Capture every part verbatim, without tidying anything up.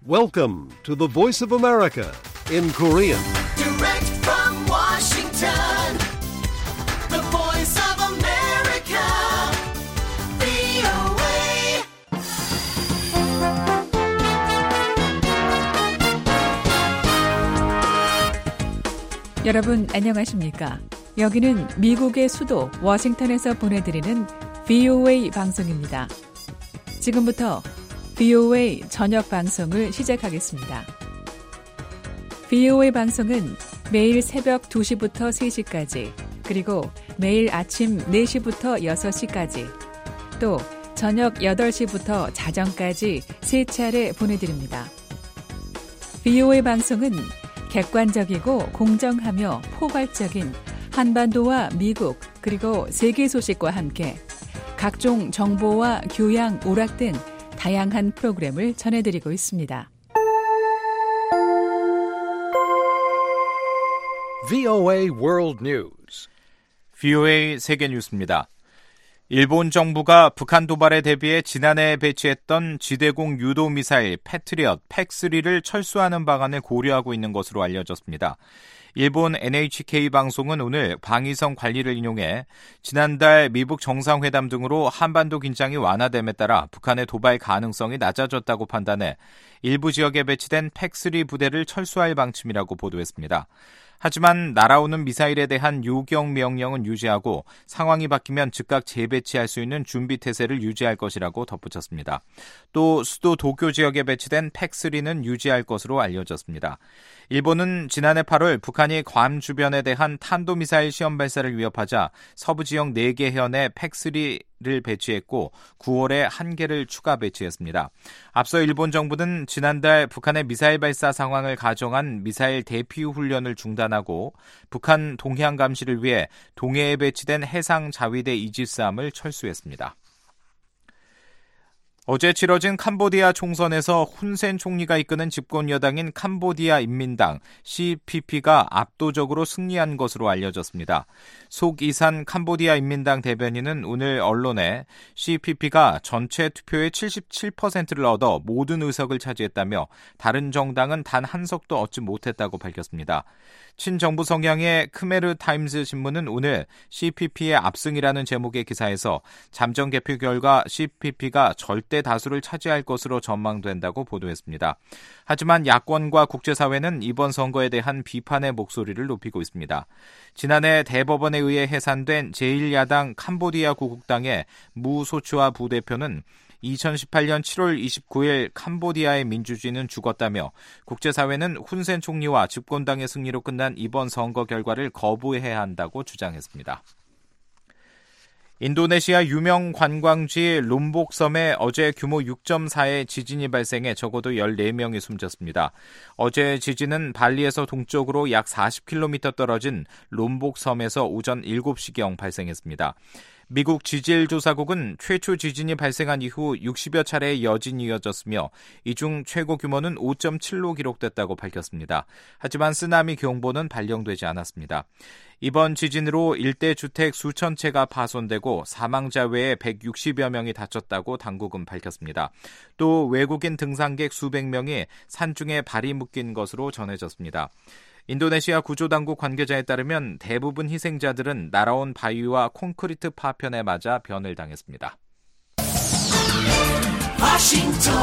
Welcome to the Voice of America in Korean. Direct from Washington, the Voice of America, 브이오에이. 여러분 안녕하십니까? 여기는 미국의 수도 워싱턴에서 보내드리는 브이오에이 방송입니다. 지금부터 브이오에이 저녁 방송을 시작하겠습니다. 브이오에이 방송은 매일 새벽 두 시부터 세 시까지, 그리고 매일 아침 네 시부터 여섯 시까지, 또 저녁 여덟 시부터 자정까지 세 차례 보내드립니다. 브이오에이 방송은 객관적이고 공정하며 포괄적인 한반도와 미국 그리고 세계 소식과 함께 각종 정보와 교양, 오락 등 다양한 프로그램을 전해드리고 있습니다. 브이오에이 World News. 브이오에이 세계 뉴스입니다. 일본 정부가 북한 도발에 대비해 지난해 배치했던 지대공 유도 미사일 패트리엇 팩쓰리를 철수하는 방안을 고려하고 있는 것으로 알려졌습니다. 일본 엔에이치케이 방송은 오늘 방위성 관리를 인용해 지난달 미북 정상회담 등으로 한반도 긴장이 완화됨에 따라 북한의 도발 가능성이 낮아졌다고 판단해 일부 지역에 배치된 팩쓰리 부대를 철수할 방침이라고 보도했습니다. 하지만 날아오는 미사일에 대한 요격 명령은 유지하고 상황이 바뀌면 즉각 재배치할 수 있는 준비 태세를 유지할 것이라고 덧붙였습니다. 또 수도 도쿄 지역에 배치된 팩쓰리는 유지할 것으로 알려졌습니다. 일본은 지난해 팔월 북한이 괌 주변에 대한 탄도미사일 시험 발사를 위협하자 서부 지역 네 개 해연에 팩쓰리를 배치했고 구월에 한 개를 추가 배치했습니다. 앞서 일본 정부는 지난달 북한의 미사일 발사 상황을 가정한 미사일 대피 훈련을 중단하고 북한 동해안 감시를 위해 동해에 배치된 해상 자위대 이지스함을 철수했습니다. 어제 치러진 캄보디아 총선에서 훈센 총리가 이끄는 집권 여당인 캄보디아 인민당 씨피피가 압도적으로 승리한 것으로 알려졌습니다. 속이산 캄보디아 인민당 대변인은 오늘 언론에 씨피피가 전체 투표의 칠십칠 퍼센트를 얻어 모든 의석을 차지했다며 다른 정당은 단 한 석도 얻지 못했다고 밝혔습니다. 친정부 성향의 크메르 타임스 신문은 오늘 씨피피의 압승이라는 제목의 기사에서 잠정 개표 결과 씨피피가 절대 다수를 차지할 것으로 전망된다고 보도했습니다. 하지만 야권과 국제사회는 이번 선거에 대한 비판의 목소리를 높이고 있습니다. 지난해 대법원에 의해 해산된 제일 야당 캄보디아 구국당의 무 소추아 부대표는 이천십팔년 칠월 이십구일 캄보디아의 민주주의는 죽었다며 국제사회는 훈센 총리와 집권당의 승리로 끝난 이번 선거 결과를 거부해야 한다고 주장했습니다. 인도네시아 유명 관광지 롬복섬에 어제 규모 육 점 사의 지진이 발생해 적어도 열네 명이 숨졌습니다. 어제 지진은 발리에서 동쪽으로 약 사십 킬로미터 떨어진 롬복섬에서 오전 일곱 시경 발생했습니다. 미국 지질조사국은 최초 지진이 발생한 이후 육십여 차례의 여진이 이어졌으며 이 중 최고 규모는 오 점 칠로 기록됐다고 밝혔습니다. 하지만 쓰나미 경보는 발령되지 않았습니다. 이번 지진으로 일대 주택 수천 채가 파손되고 사망자 외에 백육십여 명이 다쳤다고 당국은 밝혔습니다. 또 외국인 등산객 수백 명이 산중에 발이 묶인 것으로 전해졌습니다. 인도네시아 구조당국 관계자에 따르면 대부분 희생자들은 날아온 바위와 콘크리트 파편에 맞아 변을 당했습니다. 워싱턴,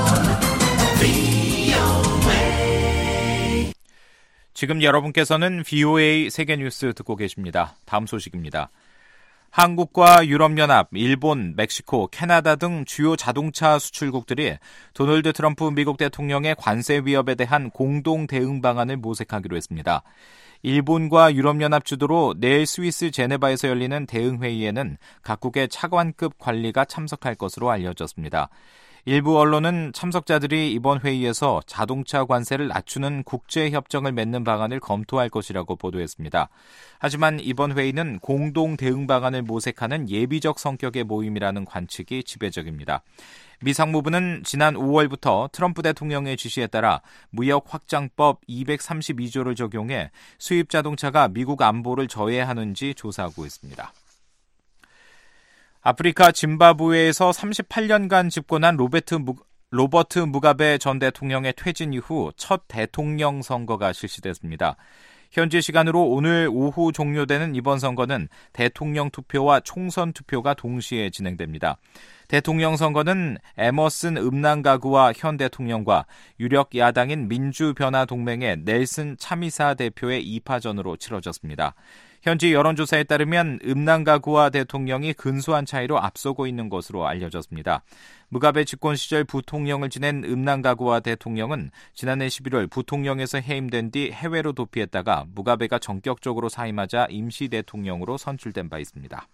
브이오에이. 지금 여러분께서는 브이오에이 세계뉴스 듣고 계십니다. 다음 소식입니다. 한국과 유럽연합, 일본, 멕시코, 캐나다 등 주요 자동차 수출국들이 도널드 트럼프 미국 대통령의 관세 위협에 대한 공동 대응 방안을 모색하기로 했습니다. 일본과 유럽연합 주도로 내일 스위스 제네바에서 열리는 대응회의에는 각국의 차관급 관리가 참석할 것으로 알려졌습니다. 일부 언론은 참석자들이 이번 회의에서 자동차 관세를 낮추는 국제협정을 맺는 방안을 검토할 것이라고 보도했습니다. 하지만 이번 회의는 공동 대응 방안을 모색하는 예비적 성격의 모임이라는 관측이 지배적입니다. 미 상무부는 지난 오월부터 트럼프 대통령의 지시에 따라 무역 확장법 이백삼십이조를 적용해 수입 자동차가 미국 안보를 저해하는지 조사하고 있습니다. 아프리카 짐바브웨에서 삼십팔 년간 집권한 로베트 무, 로버트 무가베 전 대통령의 퇴진 이후 첫 대통령 선거가 실시됐습니다. 현지 시간으로 오늘 오후 종료되는 이번 선거는 대통령 투표와 총선 투표가 동시에 진행됩니다. 대통령 선거는 에머슨 음낭가구와 현 대통령과 유력 야당인 민주변화동맹의 넬슨 참이사 대표의 이 파전으로 치러졌습니다. 현지 여론조사에 따르면 음낭가구와 대통령이 근소한 차이로 앞서고 있는 것으로 알려졌습니다. 무가베 집권 시절 부통령을 지낸 음낭가구와 대통령은 지난해 십일월 부통령에서 해임된 뒤 해외로 도피했다가 무가베가 전격적으로 사임하자 임시 대통령으로 선출된 바 있습니다.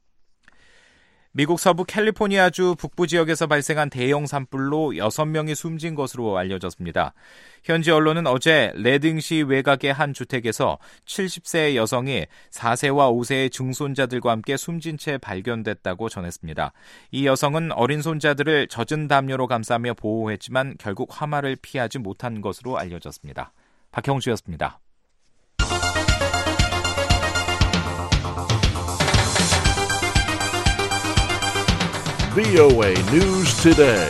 미국 서부 캘리포니아주 북부 지역에서 발생한 대형 산불로 여섯 명이 숨진 것으로 알려졌습니다. 현지 언론은 어제 레딩시 외곽의 한 주택에서 칠십 세의 여성이 사 세와 오 세의 증손자들과 함께 숨진 채 발견됐다고 전했습니다. 이 여성은 어린 손자들을 젖은 담요로 감싸며 보호했지만 결국 화마를 피하지 못한 것으로 알려졌습니다. 박형주였습니다. 브이오에이 News Today.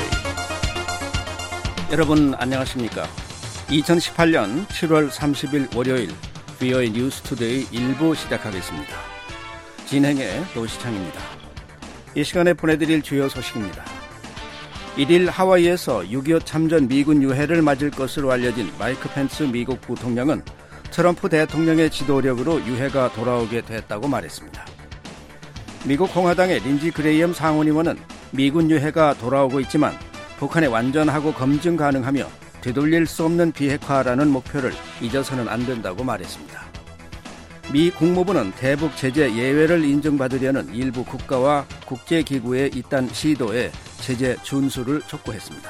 여러분 안녕하십니까? 이천십팔년 칠월 삼십일 월요일 브이오에이 뉴스 투데이 일 부 시작하겠습니다. 진행의 노시창입니다. 이 시간에 보내드릴 주요 소식입니다. 일일 하와이에서 육이오 참전 미군 유해를 맞을 것으로 알려진 마이크 펜스 미국 부통령은 트럼프 대통령의 지도력으로 유해가 돌아오게 됐다고 말했습니다. 미국 공화당의 린지 그레이엄 상원의원은 미군 유해가 돌아오고 있지만 북한에 완전하고 검증 가능하며 되돌릴 수 없는 비핵화라는 목표를 잊어서는 안 된다고 말했습니다. 미 국무부는 대북 제재 예외를 인정받으려는 일부 국가와 국제기구의 이딴 시도에 제재 준수를 촉구했습니다.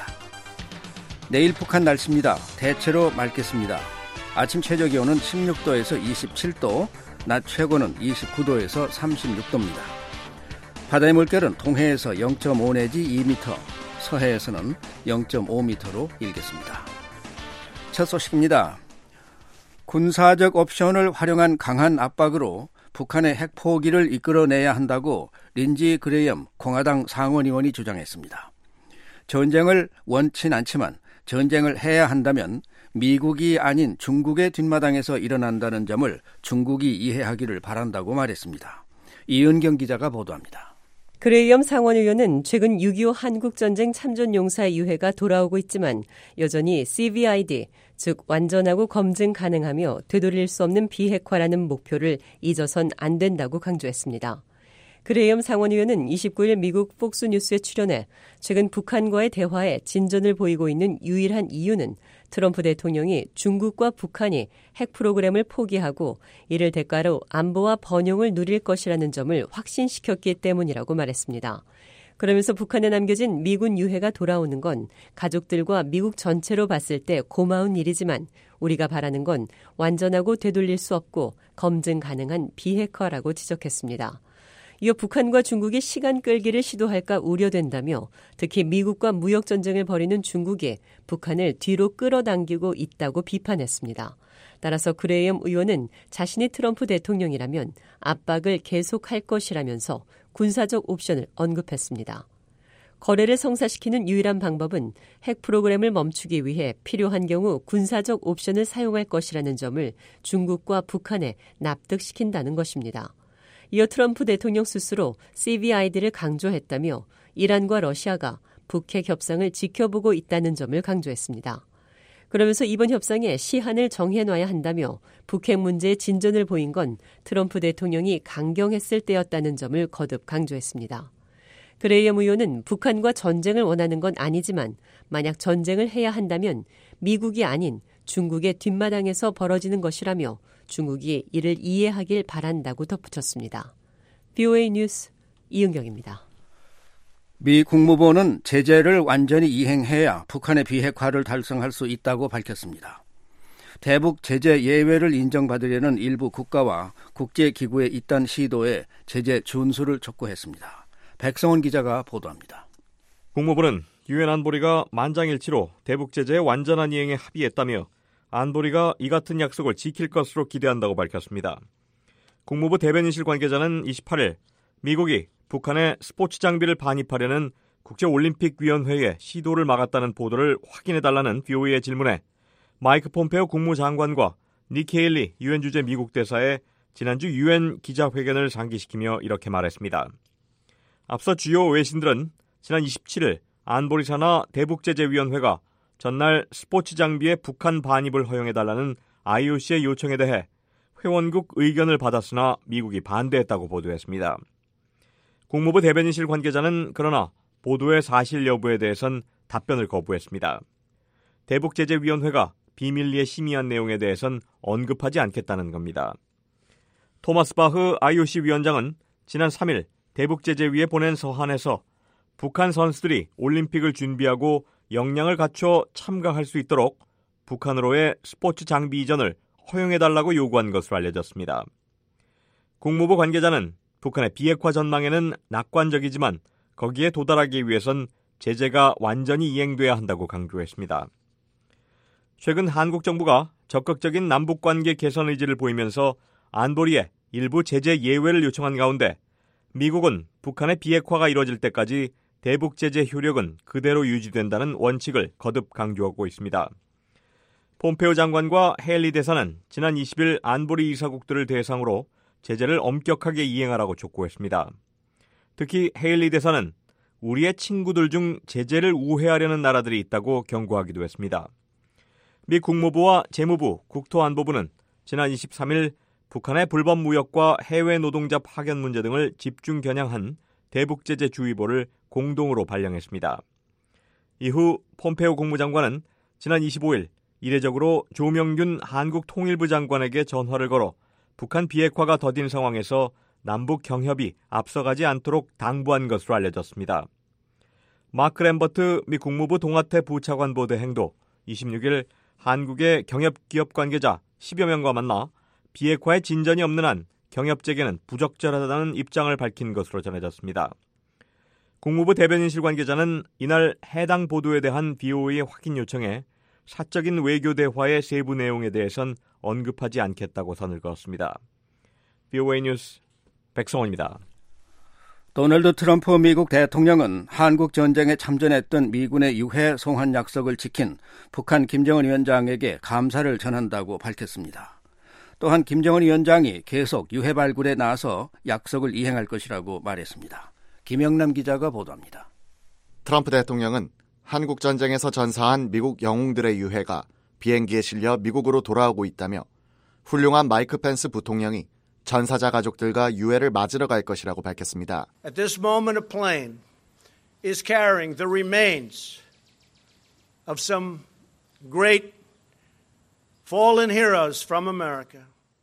내일 북한 날씨입니다. 대체로 맑겠습니다. 아침 최저기온은 십육 도에서 이십칠 도, 낮 최고는 이십구 도에서 삼십육 도입니다. 바다의 물결은 동해에서 영 점 오 내지 이 미터, 서해에서는 영 점 오 미터로 일겠습니다. 첫 소식입니다. 군사적 옵션을 활용한 강한 압박으로 북한의 핵 포기를 이끌어내야 한다고 린지 그레이엄 공화당 상원의원이 주장했습니다. 전쟁을 원치 않지만 전쟁을 해야 한다면 미국이 아닌 중국의 뒷마당에서 일어난다는 점을 중국이 이해하기를 바란다고 말했습니다. 이은경 기자가 보도합니다. 그레이엄 상원의원은 최근 육이오 한국전쟁 참전용사의 유해가 돌아오고 있지만 여전히 씨브이아이디, 즉 완전하고 검증 가능하며 되돌릴 수 없는 비핵화라는 목표를 잊어선 안 된다고 강조했습니다. 그레이엄 상원의원은 이십구일 미국 폭스뉴스에 출연해 최근 북한과의 대화에 진전을 보이고 있는 유일한 이유는 트럼프 대통령이 중국과 북한이 핵 프로그램을 포기하고 이를 대가로 안보와 번영을 누릴 것이라는 점을 확신시켰기 때문이라고 말했습니다. 그러면서 북한에 남겨진 미군 유해가 돌아오는 건 가족들과 미국 전체로 봤을 때 고마운 일이지만 우리가 바라는 건 완전하고 되돌릴 수 없고 검증 가능한 비핵화라고 지적했습니다. 이어 북한과 중국이 시간 끌기를 시도할까 우려된다며 특히 미국과 무역전쟁을 벌이는 중국이 북한을 뒤로 끌어당기고 있다고 비판했습니다. 따라서 그레이엄 의원은 자신이 트럼프 대통령이라면 압박을 계속할 것이라면서 군사적 옵션을 언급했습니다. 거래를 성사시키는 유일한 방법은 핵 프로그램을 멈추기 위해 필요한 경우 군사적 옵션을 사용할 것이라는 점을 중국과 북한에 납득시킨다는 것입니다. 이어 트럼프 대통령 스스로 씨브이아이디를 강조했다며 이란과 러시아가 북핵 협상을 지켜보고 있다는 점을 강조했습니다. 그러면서 이번 협상에 시한을 정해놔야 한다며 북핵 문제에 진전을 보인 건 트럼프 대통령이 강경했을 때였다는 점을 거듭 강조했습니다. 그레이엄 의원은 북한과 전쟁을 원하는 건 아니지만 만약 전쟁을 해야 한다면 미국이 아닌 중국의 뒷마당에서 벌어지는 것이라며 중국이 이를 이해하길 바란다고 덧붙였습니다. 브이오에이 뉴스 이은경입니다. 미 국무부는 제재를 완전히 이행해야 북한의 비핵화를 달성할 수 있다고 밝혔습니다. 대북 제재 예외를 인정받으려는 일부 국가와 국제기구의 이딴 시도에 제재 준수를 촉구했습니다. 백성원 기자가 보도합니다. 국무부는 유엔 안보리가 만장일치로 대북 제재의 완전한 이행에 합의했다며 안보리가 이 같은 약속을 지킬 것으로 기대한다고 밝혔습니다. 국무부 대변인실 관계자는 이십팔일 미국이 북한에 스포츠 장비를 반입하려는 국제올림픽위원회의 시도를 막았다는 보도를 확인해달라는 비오이의 질문에 마이크 폼페오 국무장관과 니키 헤일리 유엔 주재 미국 대사의 지난주 유엔 기자회견을 상기시키며 이렇게 말했습니다. 앞서 주요 외신들은 지난 이십칠일 안보리사나 대북제재위원회가 전날 스포츠 장비의 북한 반입을 허용해달라는 아이오씨의 요청에 대해 회원국 의견을 받았으나 미국이 반대했다고 보도했습니다. 국무부 대변인실 관계자는 그러나 보도의 사실 여부에 대해선 답변을 거부했습니다. 대북제재위원회가 비밀리에 심의한 내용에 대해선 언급하지 않겠다는 겁니다. 토마스 바흐 아이오씨 위원장은 지난 삼일 대북제재위에 보낸 서한에서 북한 선수들이 올림픽을 준비하고 역량을 갖춰 참가할 수 있도록 북한으로의 스포츠 장비 이전을 허용해달라고 요구한 것으로 알려졌습니다. 국무부 관계자는 북한의 비핵화 전망에는 낙관적이지만 거기에 도달하기 위해선 제재가 완전히 이행돼야 한다고 강조했습니다. 최근 한국 정부가 적극적인 남북관계 개선 의지를 보이면서 안보리에 일부 제재 예외를 요청한 가운데 미국은 북한의 비핵화가 이뤄질 때까지 대북제재 효력은 그대로 유지된다는 원칙을 거듭 강조하고 있습니다. 폼페오 장관과 헤일리 대사는 지난 이십일 안보리 이사국들을 대상으로 제재를 엄격하게 이행하라고 촉구했습니다. 특히 헤일리 대사는 우리의 친구들 중 제재를 우회하려는 나라들이 있다고 경고하기도 했습니다. 미 국무부와 재무부, 국토안보부는 지난 이십삼일 북한의 불법 무역과 해외 노동자 파견 문제 등을 집중 겨냥한 대북제재 주의보를 공동으로 발령했습니다. 이후 폼페오 국무장관은 지난 이십오일 이례적으로 조명균 한국통일부 장관에게 전화를 걸어 북한 비핵화가 더딘 상황에서 남북 경협이 앞서가지 않도록 당부한 것으로 알려졌습니다. 마크 램버트 미 국무부 동아태 부차관 보대행도 이십육일 한국의 경협기업 관계자 십여 명과 만나 비핵화에 진전이 없는 한 경협재개는 부적절하다는 입장을 밝힌 것으로 전해졌습니다. 국무부 대변인실 관계자는 이날 해당 보도에 대한 비오이의 확인 요청에 사적인 외교 대화의 세부 내용에 대해선 언급하지 않겠다고 선을 그었습니다. 비오에이 뉴스 백성원입니다. 도널드 트럼프 미국 대통령은 한국 전쟁에 참전했던 미군의 유해 송환 약속을 지킨 북한 김정은 위원장에게 감사를 전한다고 밝혔습니다. 또한 김정은 위원장이 계속 유해 발굴에 나서 약속을 이행할 것이라고 말했습니다. 김영남 기자가 보도합니다. 트럼프 대통령은 한국 전쟁에서 전사한 미국 영웅들의 유해가 비행기에 실려 미국으로 돌아오고 있다며 훌륭한 마이크 펜스 부통령이 전사자 가족들과 유해를 맞으러 갈 것이라고 밝혔습니다. At this moment, a plane is carrying the remains of some great fallen heroes from America.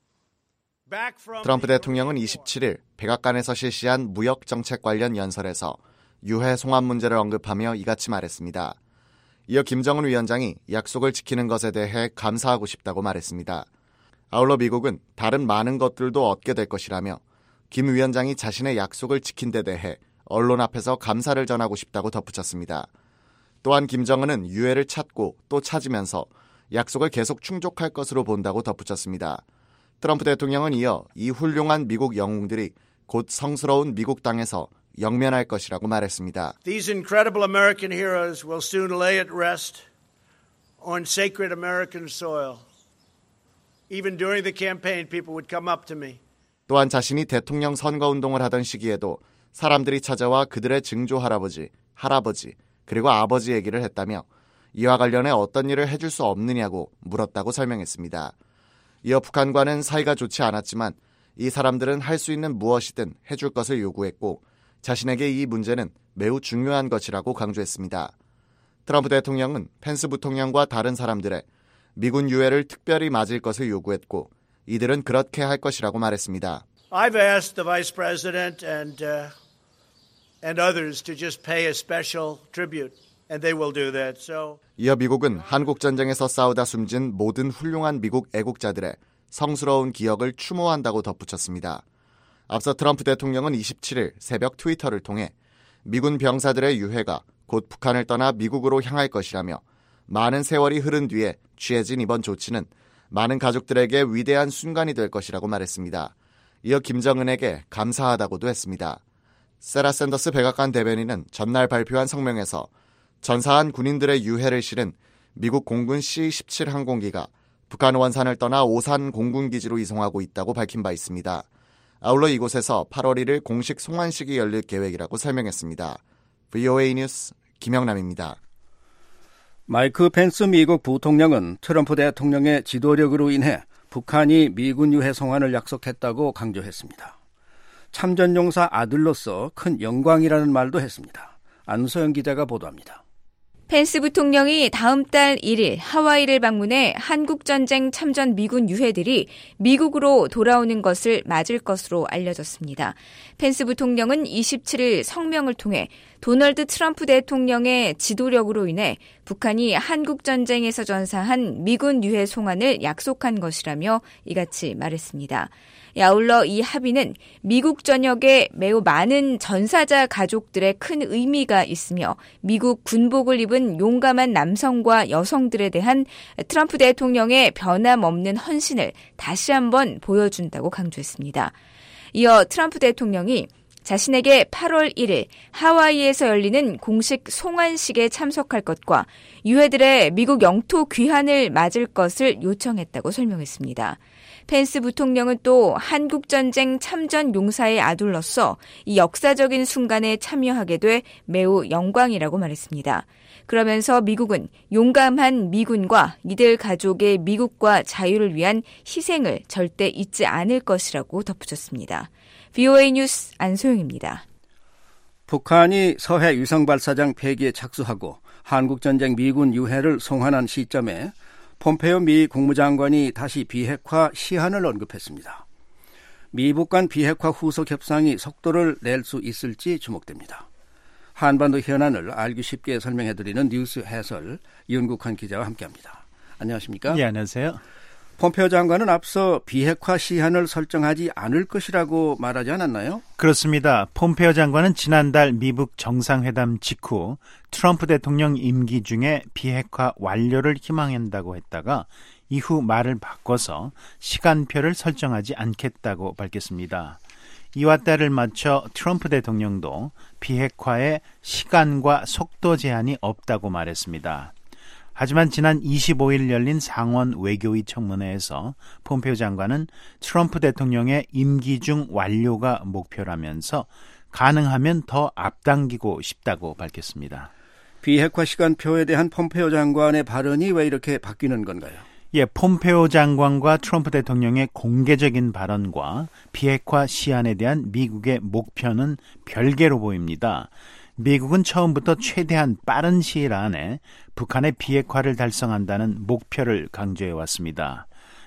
트럼프 대통령은 이십칠일 백악관에서 실시한 무역 정책 관련 연설에서 유해 송환 문제를 언급하며 이같이 말했습니다. 이어 김정은 위원장이 약속을 지키는 것에 대해 감사하고 싶다고 말했습니다. 아울러 미국은 다른 많은 것들도 얻게 될 것이라며 김 위원장이 자신의 약속을 지킨 데 대해 언론 앞에서 감사를 전하고 싶다고 덧붙였습니다. 또한 김정은은 유해를 찾고 또 찾으면서 약속을 계속 충족할 것으로 본다고 덧붙였습니다. 트럼프 대통령은 이어 이 훌륭한 미국 영웅들이 곧 성스러운 미국 땅에서 영면할 것이라고 말했습니다. These incredible American heroes will soon lay at rest on sacred American soil. Even during the campaign, people would come up to me. 또한 자신이 대통령 선거운동을 하던 시기에도 사람들이 찾아와 그들의 증조 할아버지, 할아버지, 그리고 아버지 얘기를 했다며 이와 관련해 어떤 일을 해줄 수 없느냐고 물었다고 설명했습니다. 이어 북한과는 사이가 좋지 않았지만 이 사람들은 할 수 있는 무엇이든 해줄 것을 요구했고 자신에게 이 문제는 매우 중요한 것이라고 강조했습니다. 트럼프 대통령은 펜스 부통령과 다른 사람들의 미군 유해를 특별히 맞을 것을 요구했고 이들은 그렇게 할 것이라고 말했습니다. I've asked the Vice President and uh, and others to just pay a special tribute, and they will do that. So 이어 미국은 한국 전쟁에서 싸우다 숨진 모든 훌륭한 미국 애국자들의 성스러운 기억을 추모한다고 덧붙였습니다. 앞서 트럼프 대통령은 이십칠일 새벽 트위터를 통해 미군 병사들의 유해가 곧 북한을 떠나 미국으로 향할 것이라며 많은 세월이 흐른 뒤에 취해진 이번 조치는 많은 가족들에게 위대한 순간이 될 것이라고 말했습니다. 이어 김정은에게 감사하다고도 했습니다. 세라 샌더스 백악관 대변인은 전날 발표한 성명에서 전사한 군인들의 유해를 실은 미국 공군 씨 십칠 항공기가 북한 원산을 떠나 오산 공군기지로 이송하고 있다고 밝힌 바 있습니다. 아울러 이곳에서 팔월 일일 공식 송환식이 열릴 계획이라고 설명했습니다. 브이오에이 뉴스 김영남입니다. 마이크 펜스 미국 부통령은 트럼프 대통령의 지도력으로 인해 북한이 미군 유해 송환을 약속했다고 강조했습니다. 참전용사 아들로서 큰 영광이라는 말도 했습니다. 안소영 기자가 보도합니다. 펜스 부통령이 다음 달 일 일 하와이를 방문해 한국전쟁 참전 미군 유해들이 미국으로 돌아오는 것을 맞을 것으로 알려졌습니다. 펜스 부통령은 이십칠 일 성명을 통해 도널드 트럼프 대통령의 지도력으로 인해 북한이 한국전쟁에서 전사한 미군 유해 송환을 약속한 것이라며 이같이 말했습니다. 아울러 이 합의는 미국 전역에 매우 많은 전사자 가족들의 큰 의미가 있으며 미국 군복을 입은 용감한 남성과 여성들에 대한 트럼프 대통령의 변함없는 헌신을 다시 한번 보여준다고 강조했습니다. 이어 트럼프 대통령이 자신에게 팔월 일 일 하와이에서 열리는 공식 송환식에 참석할 것과 유해들의 미국 영토 귀환을 맞을 것을 요청했다고 설명했습니다. 펜스 부통령은 또 한국전쟁 참전 용사의 아들로서 이 역사적인 순간에 참여하게 돼 매우 영광이라고 말했습니다. 그러면서 미국은 용감한 미군과 이들 가족의 미국과 자유를 위한 희생을 절대 잊지 않을 것이라고 덧붙였습니다. 브이오에이 뉴스 안소영입니다. 북한이 서해 위성발사장 폐기에 착수하고 한국전쟁 미군 유해를 송환한 시점에 폼페오 미 국무장관이 다시 비핵화 시한을 언급했습니다. 미북 간 비핵화 후속 협상이 속도를 낼 수 있을지 주목됩니다. 한반도 현안을 알기 쉽게 설명해드리는 뉴스 해설 윤국환 기자와 함께합니다. 안녕하십니까? 네, 안녕하세요. 폼페오 장관은 앞서 비핵화 시한을 설정하지 않을 것이라고 말하지 않았나요? 그렇습니다. 폼페오 장관은 지난달 미북 정상회담 직후 트럼프 대통령 임기 중에 비핵화 완료를 희망한다고 했다가 이후 말을 바꿔서 시간표를 설정하지 않겠다고 밝혔습니다. 이와 때를 맞춰 트럼프 대통령도 비핵화에 시간과 속도 제한이 없다고 말했습니다. 하지만 지난 이십오 일 열린 상원 외교위 청문회에서 폼페오 장관은 트럼프 대통령의 임기 중 완료가 목표라면서 가능하면 더 앞당기고 싶다고 밝혔습니다. 비핵화 시간표에 대한 폼페오 장관의 발언이 왜 이렇게 바뀌는 건가요? 예, 폼페오 장관과 트럼프 대통령의 공개적인 발언과 비핵화 시한에 대한 미국의 목표는 별개로 보입니다. 미국은 처음부터 최대한 빠른 시일 안에 북한의 비핵화를 달성한다는 목표를 강조해왔습니다.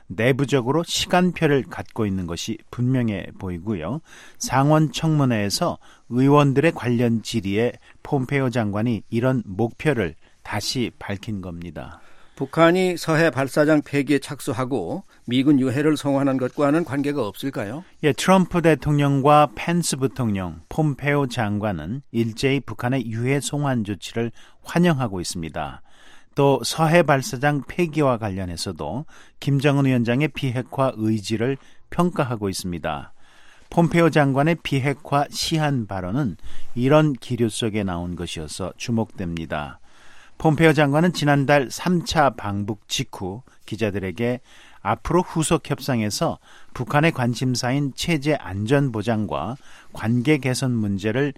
내부적으로 시간표를 갖고 있는 것이 분명해 보이고요. 상원 청문회에서 의원들의 관련 질의에 폼페오 장관이 이런 목표를 다시 밝힌 겁니다. 북한이 서해 발사장 폐기에 착수하고 미군 유해를 송환한 것과는 관계가 없을까요? 예, 트럼프 대통령과 펜스 부통령, 폼페오 장관은 일제히 북한의 유해 송환 조치를 환영하고 있습니다. 또 서해 발사장 폐기와 관련해서도 김정은 위원장의 비핵화 의지를 평가하고 있습니다. 폼페오 장관의 비핵화 시한 발언은 이런 기류 속에 나온 것이어서 주목됩니다. 폼페오 장관은 지난달 삼 차 방북 직후 기자들에게 앞으로 후속 협상에서 북한의 관심사인 체제 안전 보장과 관계 개선 문제를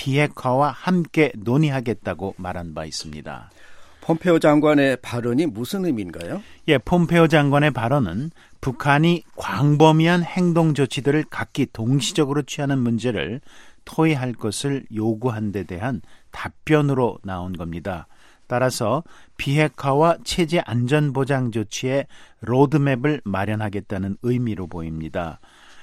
비핵화와 함께 논의하겠다고 말한 바 있습니다. 폼페오 장관의 발언이 무슨 의미인가요? 예, 폼페오 장관의 발언은 북한이 광범위한 행동 조치들을 각기 동시적으로 취하는 문제를 토의할 것을 요구한 데 대한 답변으로 나온 겁니다. 따라서 비핵화와 체제 안전보장 조치의 로드맵을 마련하겠다는 의미로 보입니다.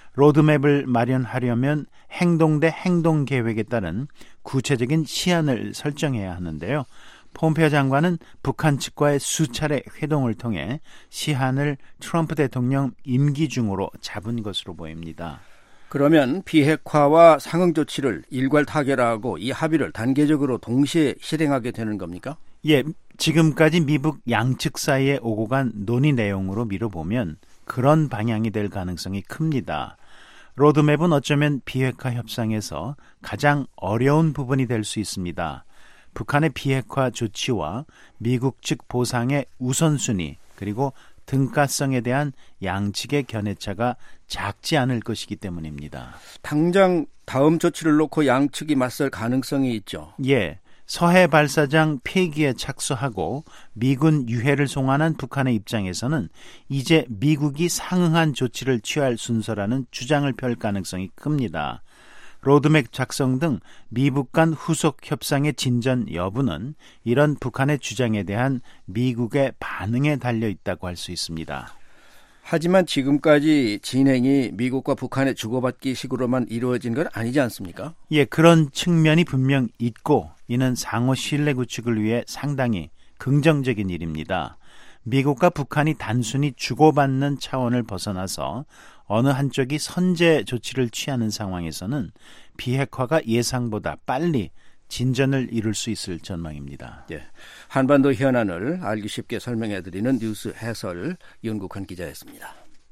로드맵을 마련하려면 행동 대 행동 계획에 따른 구체적인 시한을 설정해야 하는데요. 폼페오 장관은 북한 측과의 수차례 회동을 통해 시한을 트럼프 대통령 임기 중으로 잡은 것으로 보입니다. 그러면 비핵화와 상응 조치를 일괄 타결하고 이 합의를 단계적으로 동시에 실행하게 되는 겁니까? 예, 지금까지 미북 양측 사이에 오고 간 논의 내용으로 미뤄보면 그런 방향이 될 가능성이 큽니다. 로드맵은 어쩌면 비핵화 협상에서 가장 어려운 부분이 될 수 있습니다. 북한의 비핵화 조치와 미국 측 보상의 우선순위 그리고 등가성에 대한 양측의 견해차가 작지 않을 것이기 때문입니다. 당장 다음 조치를 놓고 양측이 맞설 가능성이 있죠. 예, 서해 발사장 폐기에 착수하고 미군 유해를 송환한 북한의 입장에서는 이제 미국이 상응한 조치를 취할 순서라는 주장을 펼 가능성이 큽니다. 로드맵 작성 등 미북 간 후속 협상의 진전 여부는 이런 북한의 주장에 대한 미국의 반응에 달려 있다고 할 수 있습니다. 하지만 지금까지 진행이 미국과 북한의 주고받기 식으로만 이루어진 건 아니지 않습니까? 예, 그런 측면이 분명 있고 이는 상호 신뢰 구축을 위해 상당히 긍정적인 일입니다. 미국과 북한이 단순히 주고받는 차원을 벗어나서 어느 한쪽이 선제 조치를 취하는 상황에서는 비핵화가 예상보다 빨리 진전을 이룰 수 있을 전망입니다. 예, 한반도 현안을 알기 쉽게 설명해드리는 뉴스 해설 윤국환 기자였습니다.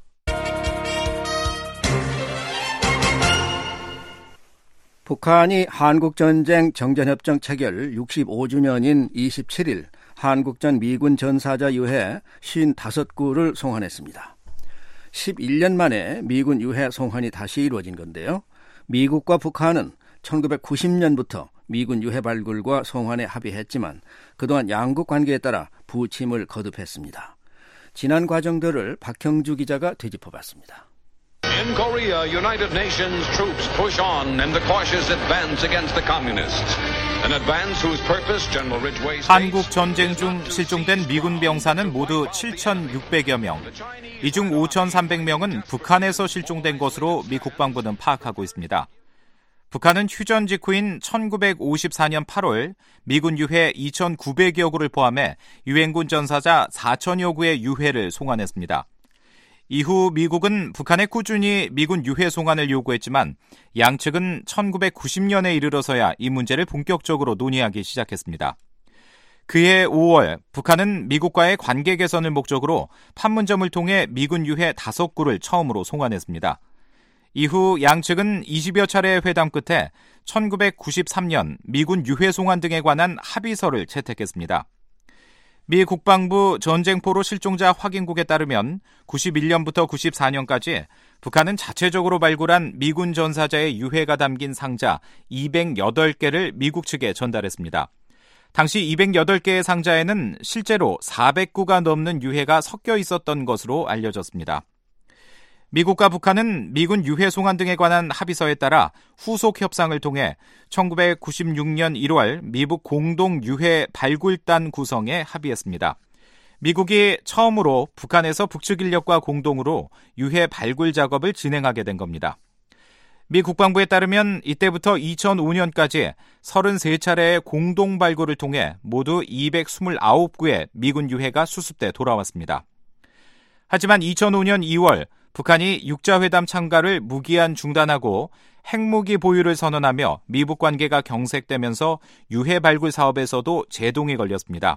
북한이 한국전쟁 정전협정 체결 육십오 주년인 이십칠 일 한국전 미군 전사자 유해 오십오 구를 송환했습니다. 십일 년 만에 미군 유해 송환이 다시 이루어진 건데요. 미국과 북한은 천구백구십 년부터 미군 유해 발굴과 송환에 합의했지만 그동안 양국 관계에 따라 부침을 거듭했습니다. 지난 과정들을 박형주 기자가 되짚어봤습니다. In Korea, United Nations troops push on in the cautious advance against the communists. An advance whose purpose General Ridgway states. 한국 전쟁 중 실종된 미군 병사는 모두 칠천육백여 명. 이 중 오천삼백 명은 북한에서 실종된 것으로 미 국방부는 파악하고 있습니다. 북한은 휴전 직후인 천구백오십사 년 팔월 미군 유해 이천구백여 구를 포함해 유엔군 전사자 사천여 구의 유해를 송환했습니다. 이후 미국은 북한에 꾸준히 미군 유해 송환을 요구했지만 양측은 천구백구십 년에 이르러서야 이 문제를 본격적으로 논의하기 시작했습니다. 그해 오월 북한은 미국과의 관계 개선을 목적으로 판문점을 통해 미군 유해 다섯 구를 처음으로 송환했습니다. 이후 양측은 이십여 차례의 회담 끝에 천구백구십삼 년 미군 유해 송환 등에 관한 합의서를 채택했습니다. 미 국방부 전쟁포로 실종자 확인국에 따르면 구십일 년부터 구십사 년까지 북한은 자체적으로 발굴한 미군 전사자의 유해가 담긴 상자 이백여덟 개를 미국 측에 전달했습니다. 당시 이백여덟 개의 상자에는 실제로 사백 구가 넘는 유해가 섞여 있었던 것으로 알려졌습니다. 미국과 북한은 미군 유해 송환 등에 관한 합의서에 따라 후속 협상을 통해 천구백구십육 년 일월 미북 공동 유해 발굴단 구성에 합의했습니다. 미국이 처음으로 북한에서 북측 인력과 공동으로 유해 발굴 작업을 진행하게 된 겁니다. 미 국방부에 따르면 이때부터 이천오 년까지 서른세 차례의 공동 발굴을 통해 모두 이백이십구 구의 미군 유해가 수습돼 돌아왔습니다. 하지만 이천오 년 이월 북한이 육자회담 참가를 무기한 중단하고 핵무기 보유를 선언하며 미북 관계가 경색되면서 유해 발굴 사업에서도 제동이 걸렸습니다.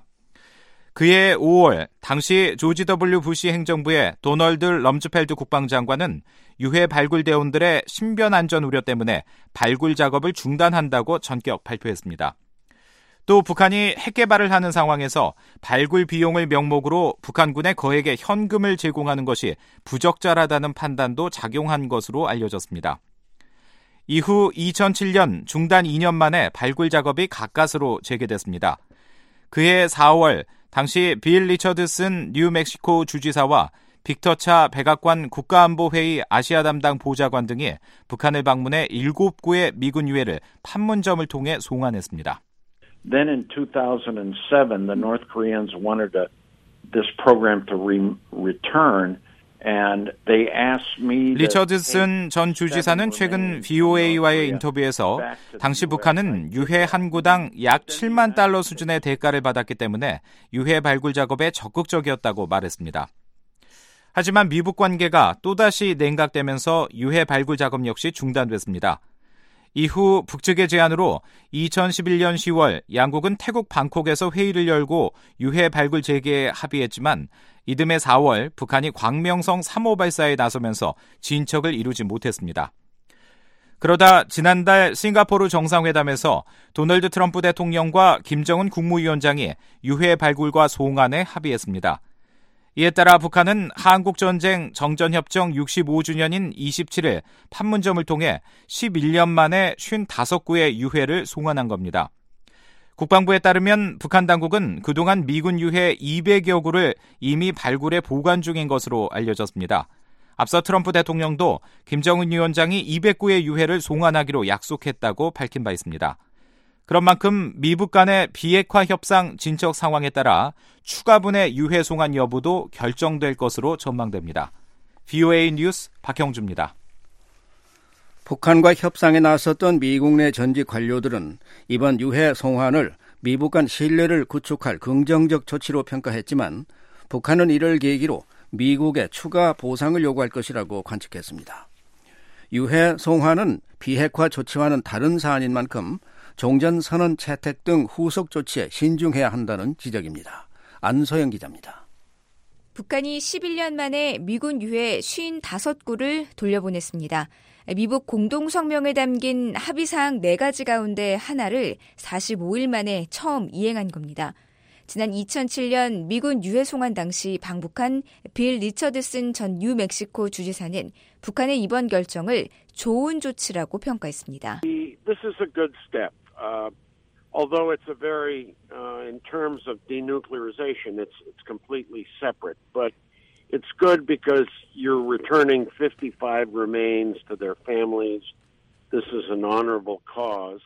그해 오월 당시 조지 더블유 부시 행정부의 도널드 럼즈펠드 국방장관은 유해 발굴 대원들의 신변 안전 우려 때문에 발굴 작업을 중단한다고 전격 발표했습니다. 또 북한이 핵 개발을 하는 상황에서 발굴 비용을 명목으로 북한군에 거액의 현금을 제공하는 것이 부적절하다는 판단도 작용한 것으로 알려졌습니다. 이후 이천칠 년 중단 이 년 만에 발굴 작업이 가까스로 재개됐습니다. 그해 사월 당시 빌 리처드슨 뉴멕시코 주지사와 빅터 차 백악관 국가안보회의 아시아 담당 보좌관 등이 북한을 방문해 일곱 구의 미군 유해를 판문점을 통해 송환했습니다. Then in two thousand seven, the North Koreans wanted to, this program to re, return, and they asked me. 리처드슨 전 주지사는 최근 브이오에이와의 인터뷰에서 당시 북한은 유해 한 구당 약 칠만 달러 수준의 대가를 받았기 때문에 유해 발굴 작업에 적극적이었다고 말했습니다. 하지만 미북 관계가 또다시 냉각되면서 유해 발굴 작업 역시 중단됐습니다. 이후 북측의 제안으로 이천십일 년 시월 양국은 태국 방콕에서 회의를 열고 유해 발굴 재개에 합의했지만 이듬해 사월 북한이 광명성 삼 호 발사에 나서면서 진척을 이루지 못했습니다. 그러다 지난달 싱가포르 정상회담에서 도널드 트럼프 대통령과 김정은 국무위원장이 유해 발굴과 송환에 합의했습니다. 이에 따라 북한은 한국전쟁 정전협정 육십오 주년인 이십칠 일 판문점을 통해 십일 년 만에 오십오 구의 유해를 송환한 겁니다. 국방부에 따르면 북한 당국은 그동안 미군 유해 이백여 구를 이미 발굴해 보관 중인 것으로 알려졌습니다. 앞서 트럼프 대통령도 김정은 위원장이 이백 구의 유해를 송환하기로 약속했다고 밝힌 바 있습니다. 그런 만큼 미북 간의 비핵화 협상 진척 상황에 따라 추가분의 유해 송환 여부도 결정될 것으로 전망됩니다. 브이오에이 뉴스 박형주입니다. 북한과 협상에 나섰던 미국 내 전직 관료들은 이번 유해 송환을 미북 간 신뢰를 구축할 긍정적 조치로 평가했지만 북한은 이를 계기로 미국에 추가 보상을 요구할 것이라고 관측했습니다. 유해 송환은 비핵화 조치와는 다른 사안인 만큼 종전선언 채택 등 후속 조치에 신중해야 한다는 지적입니다. 안소영 기자입니다. 북한이 십일 년 만에 미군 유해 오십오 구를 돌려보냈습니다. 미북 공동성명에 담긴 합의사항 네 가지 가운데 하나를 사십오 일 만에 처음 이행한 겁니다. 지난 이천칠 년 미군 유해 송환 당시 방북한 빌 리처드슨 전 뉴멕시코 주지사는 북한의 이번 결정을 좋은 조치라고 평가했습니다. This is a good step. Uh, although it's a very, uh, in terms of denuclearization, it's it's completely separate. But it's good because you're returning fifty-five remains to their families. This is an honorable cause.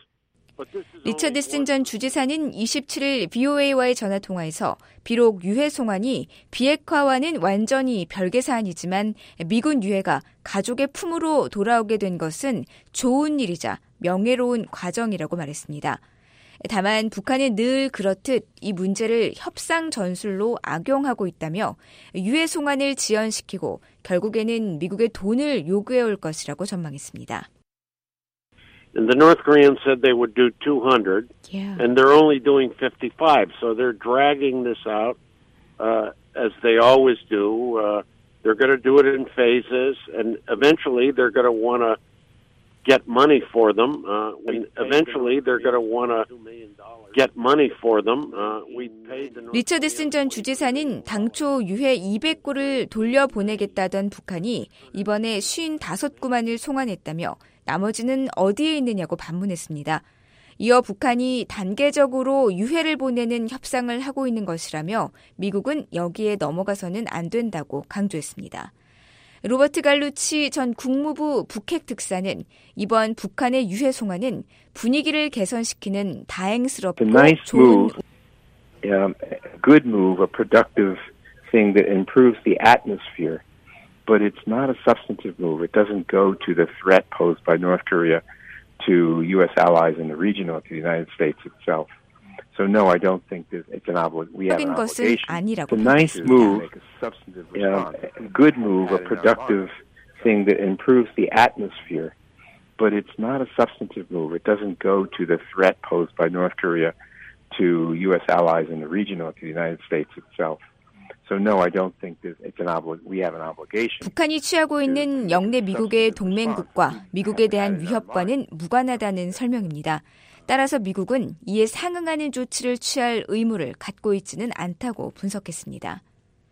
리처드슨 전 주지사는 이십칠 일 브이오에이와의 전화통화에서 비록 유해 송환이 비핵화와는 완전히 별개 사안이지만 미군 유해가 가족의 품으로 돌아오게 된 것은 좋은 일이자 명예로운 과정이라고 말했습니다. 다만 북한은 늘 그렇듯 이 문제를 협상 전술로 악용하고 있다며 유해 송환을 지연시키고 결국에는 미국의 돈을 요구해올 것이라고 전망했습니다. And the North Koreans said they would do two hundred, yeah. and they're only doing fifty-five. So they're dragging this out, uh, as they always do. Uh, they're going to do it in phases, and eventually they're going to want to get money for them. Uh, and eventually they're going to want to get money for them. Uh, we paid the 리처드슨 전 주지사는 당초 유해 이백 구를 돌려보내겠다던 북한이 이번에 오십오 구만을 송환했다며 나머지는 어디에 있느냐고 반문했습니다. 이어 북한이 단계적으로 유해를 보내는 협상을 하고 있는 것이라며 미국은 여기에 넘어가서는 안 된다고 강조했습니다. 로버트 갈루치 전 국무부 북핵 특사는 이번 북한의 유해 송환은 분위기를 개선시키는 다행스럽고 좋은 um, a good move, a productive thing that improves the atmosphere. But it's not a substantive move. It doesn't go to the threat posed by North Korea to U S allies in the region or to the United States itself. So no, I don't think that it's an obligation. We have an obligation. It's a nice move, um, a good move, a productive thing that improves the atmosphere. But it's not a substantive move. It doesn't go to the threat posed by North Korea to U S allies in the region or to the United States itself. So no, I don't think that it's an obligation. We have an obligation. 북한이 취하고 있는 영내 미국의 동맹국과 미국에 대한 위협과는 무관하다는 설명입니다. 따라서 미국은 이에 상응하는 조치를 취할 의무를 갖고 있지는 않다고 분석했습니다.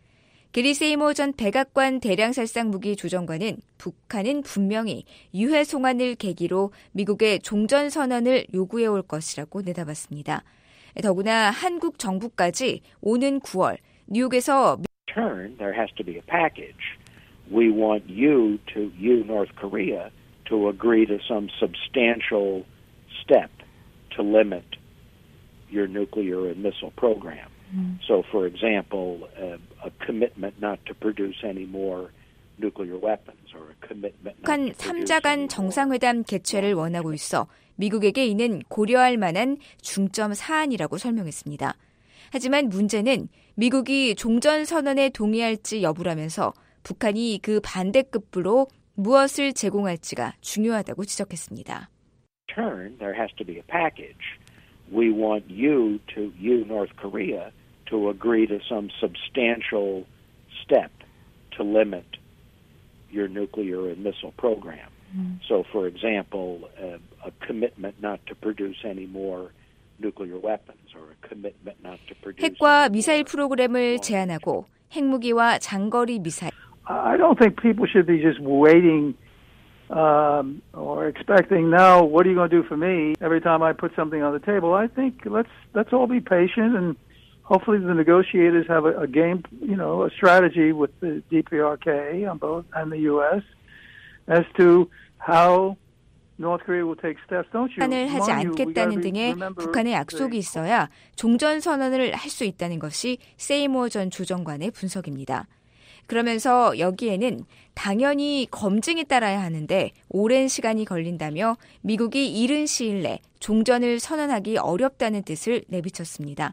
게리 세이모 전 백악관 대량살상무기 조정관은 북한은 분명히 유해 송환을 계기로 미국의 종전선언을 요구해올 것이라고 내다봤습니다. 더구나 한국 정부까지 오는 구월 뉴욕에서 Turn, there has to be a package. We want you to, you North Korea, to agree to some substantial step to limit your nuclear and missile program. Mm. So, for example, a, a commitment not to produce any more nuclear weapons, or a commitment not 북한 삼 자 간 정상회담 개최를 원하고 있어 미국에게 이는 고려할 만한 중점 사안이라고 설명했습니다. 하지만 문제는 미국이 종전선언에 동의할지 여부라면서 북한이 그 반대급부로 무엇을 제공할지가 중요하다고 지적했습니다. Turn, there has to be a package. We want you to, you, North Korea, to agree to some substantial step to limit your nuclear and missile program. Mm. So, for example, a, a commitment not to produce any more nuclear weapons or a commitment not to produce. 핵과 미사일 프로그램을 제한하고 핵무기와 장거리 미사일. I don't think people should be just waiting um, or expecting now. What are you going to do for me every time I put something on the table? I think let's let's all be patient and. Hopefully, the negotiators have a, a game, you know, a strategy with the D P R K on both and the U S as to how North Korea will take steps. Don't you? 판을 하지 않겠다는 등의 북한의 약속이 있어야 종전 선언을 할 수 있다는 것이 세이모 전 주정관의 분석입니다. 그러면서 여기에는 당연히 검증에 따라야 하는데 오랜 시간이 걸린다며 미국이 이른 시일 내 종전을 선언하기 어렵다는 뜻을 내비쳤습니다.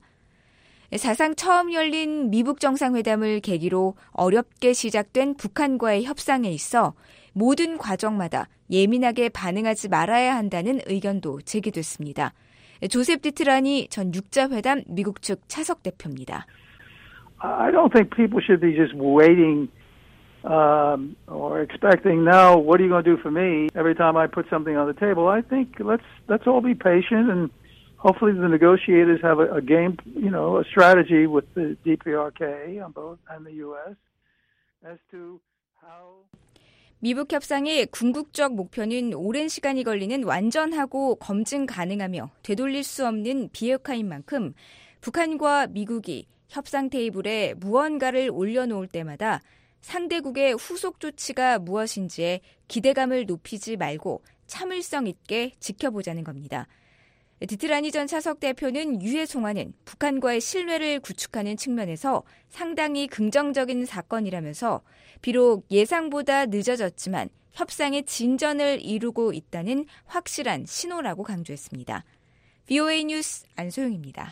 사상 처음 열린 미북 정상회담을 계기로 어렵게 시작된 북한과의 협상에 있어 모든 과정마다 예민하게 반응하지 말아야 한다는 의견도 제기됐습니다. 조셉 디트라니 전 육자회담 미국 측 차석 대표입니다. I don't think people should be just waiting um, or expecting now. What are you going to do for me every time I put something on the table? I think let's let's all be patient and. Hopefully, the negotiators have a, a game, you know, a strategy with the D P R K on both and the U S as to how. 미북 협상의 궁극적 목표는 오랜 시간이 걸리는 완전하고 검증 가능하며 되돌릴 수 없는 비핵화인 만큼 북한과 미국이 협상 테이블에 무언가를 올려놓을 때마다 상대국의 후속 조치가 무엇인지에 기대감을 높이지 말고 참을성 있게 지켜보자는 겁니다. 디트라니 전 차석 대표는 유해 송환은 북한과의 신뢰를 구축하는 측면에서 상당히 긍정적인 사건이라면서 비록 예상보다 늦어졌지만 협상의 진전을 이루고 있다는 확실한 신호라고 강조했습니다. 브이오에이 뉴스 안소영입니다.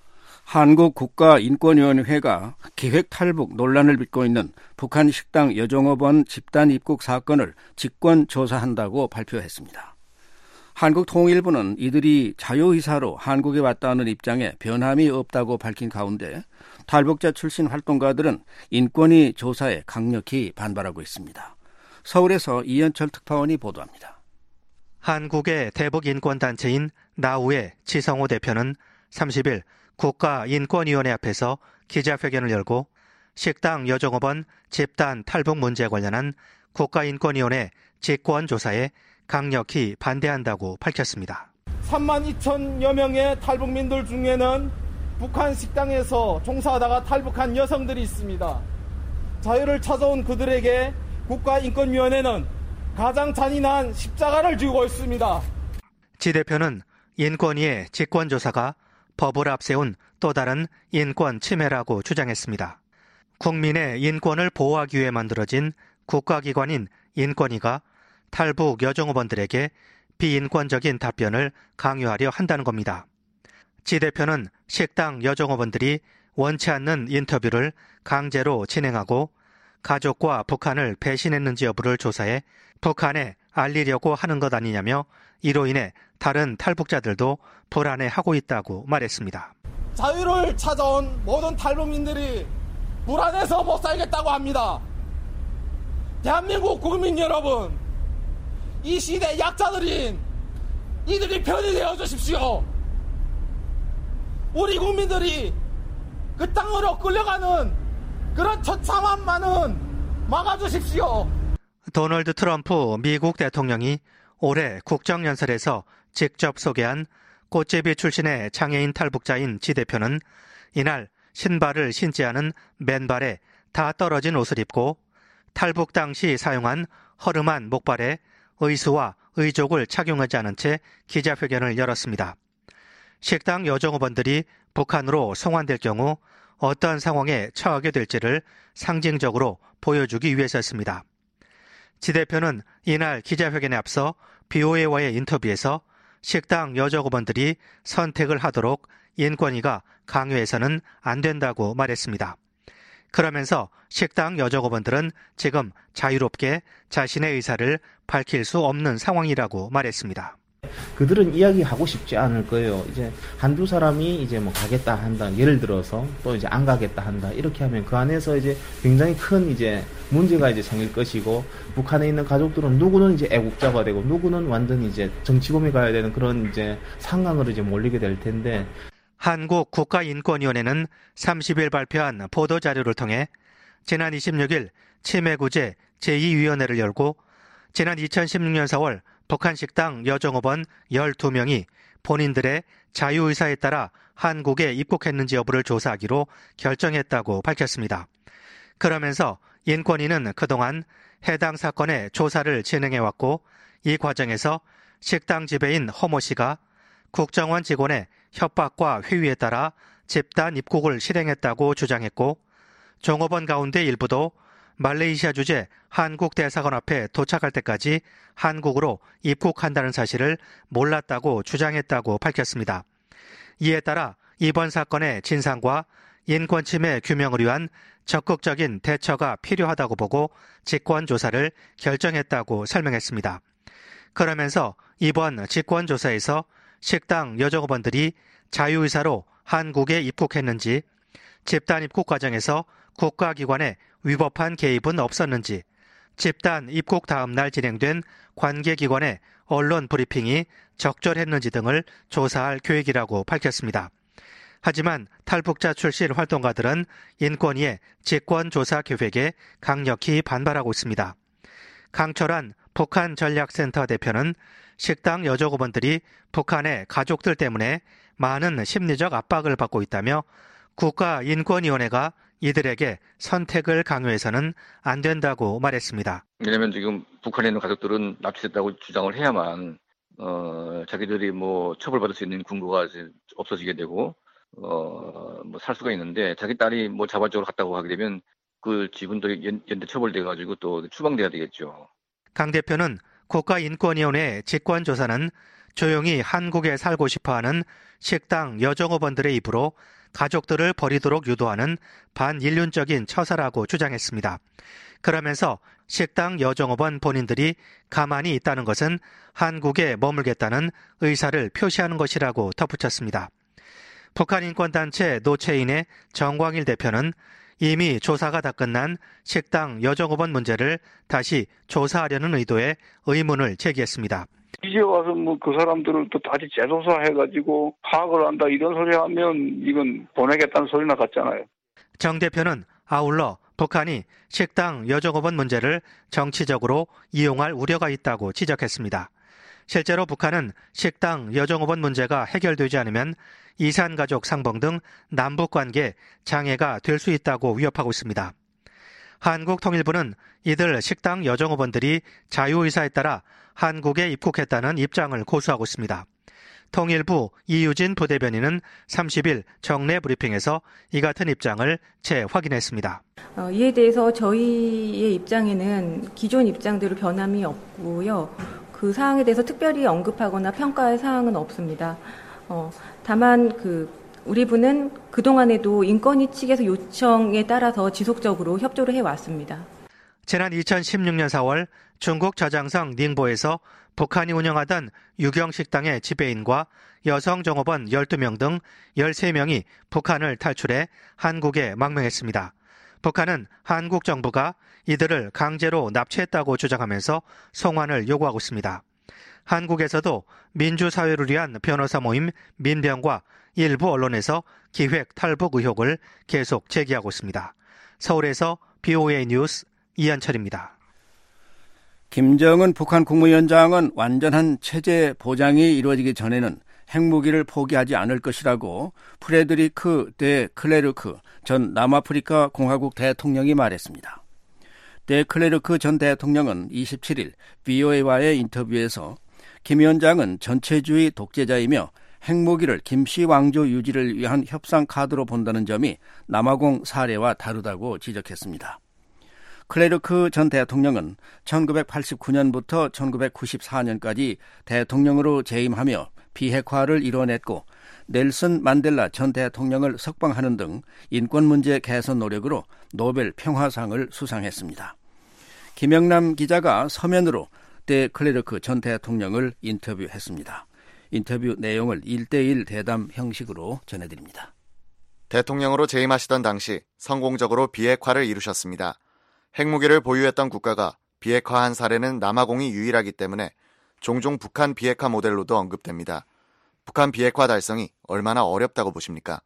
한국국가인권위원회가 기획 탈북 논란을 빚고 있는 북한 식당 여종업원 집단 입국 사건을 직권 조사한다고 발표했습니다. 한국통일부는 이들이 자유의사로 한국에 왔다는 입장에 변함이 없다고 밝힌 가운데 탈북자 출신 활동가들은 인권위 조사에 강력히 반발하고 있습니다. 서울에서 이현철 특파원이 보도합니다. 한국의 대북인권단체인 나우의 지성호 대표는 삼십 일 국가인권위원회 앞에서 기자회견을 열고 식당 여종업원 집단 탈북 문제에 관련한 국가인권위원회 직권조사에 강력히 반대한다고 밝혔습니다. 삼만 이천여 명의 탈북민들 중에는 북한 식당에서 종사하다가 탈북한 여성들이 있습니다. 자유를 찾아온 그들에게 국가인권위원회는 가장 잔인한 십자가를 쥐고 있습니다. 지 대표는 인권위의 직권조사가 법을 앞세운 또 다른 인권 침해라고 주장했습니다. 국민의 인권을 보호하기 위해 만들어진 국가기관인 인권위가 탈북 여종업원들에게 비인권적인 답변을 강요하려 한다는 겁니다. 지 대표는 식당 여종업원들이 원치 않는 인터뷰를 강제로 진행하고 가족과 북한을 배신했는지 여부를 조사해 북한에 알리려고 하는 것 아니냐며 이로 인해 다른 탈북자들도 불안해하고 있다고 말했습니다. 자유를 찾아온 모든 탈북민들이 불안해서 못 살겠다고 합니다. 대한민국 국민 여러분, 이 시대 약자들인 이들이 편이 되어 주십시오. 우리 국민들이 그 땅으로 끌려가는 그런 처참함만은 막아주십시오. 도널드 트럼프 미국 대통령이 올해 국정연설에서 직접 소개한 꽃제비 출신의 장애인 탈북자인 지 대표는 이날 신발을 신지 않은 맨발에 다 떨어진 옷을 입고 탈북 당시 사용한 허름한 목발에 의수와 의족을 착용하지 않은 채 기자회견을 열었습니다. 식당 여종업원들이 북한으로 송환될 경우 어떤 상황에 처하게 될지를 상징적으로 보여주기 위해서였습니다. 지 대표는 이날 기자회견에 앞서 비오에이와의 인터뷰에서 식당 여종업원들이 선택을 하도록 인권위가 강요해서는 안 된다고 말했습니다. 그러면서 식당 여종업원들은 지금 자유롭게 자신의 의사를 밝힐 수 없는 상황이라고 말했습니다. 그들은 이야기하고 싶지 않을 거예요. 이제 한두 사람이 이제 뭐 가겠다 한다. 예를 들어서 또 이제 안 가겠다 한다. 이렇게 하면 그 안에서 이제 굉장히 큰 이제 문제가 이제 생길 것이고, 북한에 있는 가족들은 누구는 이제 애국자가 되고 누구는 완전히 이제 정치범이 가야 되는 그런 이제 상황으로 이제 몰리게 될 텐데. 한국 국가인권위원회는 삼십 일 발표한 보도자료를 통해 지난 이십육 일 치매구제 제이 위원회를 열고, 지난 이천십육 년 사월 북한 식당 여종업원 열두 명이 본인들의 자유의사에 따라 한국에 입국했는지 여부를 조사하기로 결정했다고 밝혔습니다. 그러면서 인권위는 그동안 해당 사건의 조사를 진행해왔고, 이 과정에서 식당 지배인 허모 씨가 국정원 직원의 협박과 회유에 따라 집단 입국을 실행했다고 주장했고, 종업원 가운데 일부도 말레이시아 주재 한국 대사관 앞에 도착할 때까지 한국으로 입국한다는 사실을 몰랐다고 주장했다고 밝혔습니다. 이에 따라 이번 사건의 진상과 인권침해 규명을 위한 적극적인 대처가 필요하다고 보고 직권조사를 결정했다고 설명했습니다. 그러면서 이번 직권조사에서 식당 여종업원들이 자유의사로 한국에 입국했는지, 집단 입국 과정에서 국가기관에 위법한 개입은 없었는지, 집단 입국 다음 날 진행된 관계기관의 언론 브리핑이 적절했는지 등을 조사할 계획이라고 밝혔습니다. 하지만 탈북자 출신 활동가들은 인권위의 직권조사 계획에 강력히 반발하고 있습니다. 강철환 북한 전략센터 대표는 식당 여종업원들이 북한의 가족들 때문에 많은 심리적 압박을 받고 있다며, 국가인권위원회가 이들에게 선택을 강요해서는 안 된다고 말했습니다. 왜냐하면 지금 북한에 있는 가족들은 납치됐다고 주장을 해야만 어, 자기들이 뭐 처벌받을 수 있는 근거가 없어지게 되고 어, 뭐 살 수가 있는데, 자기 딸이 뭐 자발적으로 갔다고 하게 되면 그 지분도 연대 처벌돼가지고 또 추방돼야 되겠죠. 강 대표는 국가인권위원회 직권조사는 조용히 한국에 살고 싶어하는 식당 여종업원들의 입으로 가족들을 버리도록 유도하는 반인륜적인 처사라고 주장했습니다. 그러면서 식당 여종업원 본인들이 가만히 있다는 것은 한국에 머물겠다는 의사를 표시하는 것이라고 덧붙였습니다. 북한 인권단체 노체인의 정광일 대표는 이미 조사가 다 끝난 식당 여종업원 문제를 다시 조사하려는 의도에 의문을 제기했습니다. 이제 와서 뭐 그 사람들을 또 다시 재조사해가지고 파악을 한다 이런 소리 하면 이건 보내겠다는 소리나 같잖아요. 정 대표는 아울러 북한이 식당 여종업원 문제를 정치적으로 이용할 우려가 있다고 지적했습니다. 실제로 북한은 식당 여종업원 문제가 해결되지 않으면 이산가족 상봉 등 남북관계에 장애가 될 수 있다고 위협하고 있습니다. 한국통일부는 이들 식당 여종업원들이 자유의사에 따라 한국에 입국했다는 입장을 고수하고 있습니다. 통일부 이유진 부대변인은 삼십 일 정례 브리핑에서 이 같은 입장을 재확인했습니다. 어, 이에 대해서 저희의 입장에는 기존 입장대로 변함이 없고요. 그 사항에 대해서 특별히 언급하거나 평가할 사항은 없습니다. 어, 다만 그 우리 부는 그동안에도 인권위 측에서 요청에 따라서 지속적으로 협조를 해왔습니다. 지난 이천십육 년 사월 중국 저장성 닝보에서 북한이 운영하던 유경식당의 지배인과 여성 종업원 열두 명 등 열세 명이 북한을 탈출해 한국에 망명했습니다. 북한은 한국 정부가 이들을 강제로 납치했다고 주장하면서 송환을 요구하고 있습니다. 한국에서도 민주사회를 위한 변호사 모임 민병과 일부 언론에서 기획 탈북 의혹을 계속 제기하고 있습니다. 서울에서 비오에이 뉴스 이현철입니다. 김정은 북한 국무위원장은 완전한 체제 보장이 이루어지기 전에는 핵무기를 포기하지 않을 것이라고 프레드리크 데 클레르크 전 남아프리카 공화국 대통령이 말했습니다. 데 클레르크 전 대통령은 이십칠 일 브이오에이와의 인터뷰에서 김 위원장은 전체주의 독재자이며 핵무기를 김씨 왕조 유지를 위한 협상 카드로 본다는 점이 남아공 사례와 다르다고 지적했습니다. 클레르크 전 대통령은 천구백팔십구 년부터 천구백구십사 년까지 대통령으로 재임하며 비핵화를 이뤄냈고 넬슨 만델라 전 대통령을 석방하는 등 인권 문제 개선 노력으로 노벨 평화상을 수상했습니다. 김영남 기자가 서면으로 데 클레르크 전 대통령을 인터뷰했습니다. 인터뷰 내용을 일대일 대담 형식으로 전해드립니다. 대통령으로 재임하시던 당시 성공적으로 비핵화를 이루셨습니다. 핵무기를 보유했던 국가가 비핵화한 사례는 남아공이 유일하기 때문에 종종 북한 비핵화 모델로도 언급됩니다. 북한 비핵화 달성이 얼마나 어렵다고 보십니까?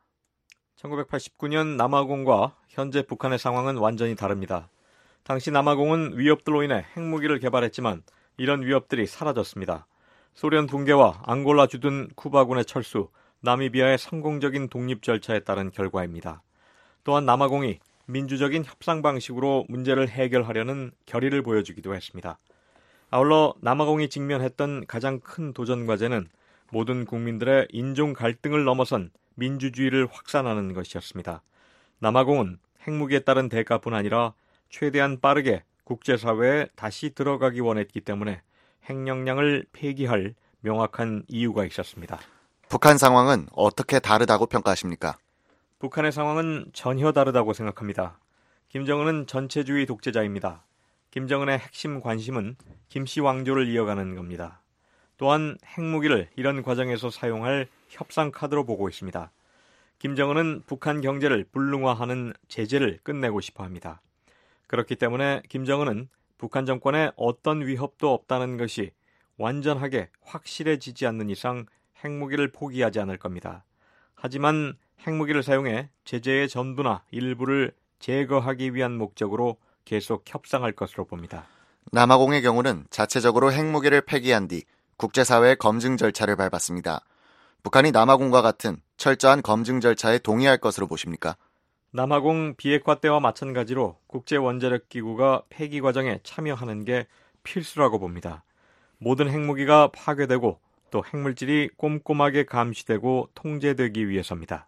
천구백팔십구 년 남아공과 현재 북한의 상황은 완전히 다릅니다. 당시 남아공은 위협들로 인해 핵무기를 개발했지만 이런 위협들이 사라졌습니다. 소련 붕괴와 앙골라 주둔 쿠바군의 철수, 나미비아의 성공적인 독립 절차에 따른 결과입니다. 또한 남아공이 민주적인 협상 방식으로 문제를 해결하려는 결의를 보여주기도 했습니다. 아울러 남아공이 직면했던 가장 큰 도전 과제는 모든 국민들의 인종 갈등을 넘어선 민주주의를 확산하는 것이었습니다. 남아공은 핵무기에 따른 대가뿐 아니라 최대한 빠르게 국제사회에 다시 들어가기 원했기 때문에 핵역량을 폐기할 명확한 이유가 있었습니다. 북한 상황은 어떻게 다르다고 평가하십니까? 북한의 상황은 전혀 다르다고 생각합니다. 김정은은 전체주의 독재자입니다. 김정은의 핵심 관심은 김씨 왕조를 이어가는 겁니다. 또한 핵무기를 이런 과정에서 사용할 협상 카드로 보고 있습니다. 김정은은 북한 경제를 불능화하는 제재를 끝내고 싶어 합니다. 그렇기 때문에 김정은은 북한 정권에 어떤 위협도 없다는 것이 완전하게 확실해지지 않는 이상 핵무기를 포기하지 않을 겁니다. 하지만 핵무기를 사용해 제재의 전부나 일부를 제거하기 위한 목적으로 계속 협상할 것으로 봅니다. 남아공의 경우는 자체적으로 핵무기를 폐기한 뒤 국제사회의 검증 절차를 밟았습니다. 북한이 남아공과 같은 철저한 검증 절차에 동의할 것으로 보십니까? 남아공 비핵화 때와 마찬가지로 국제원자력기구가 폐기 과정에 참여하는 게 필수라고 봅니다. 모든 핵무기가 파괴되고 또 핵물질이 꼼꼼하게 감시되고 통제되기 위해서입니다.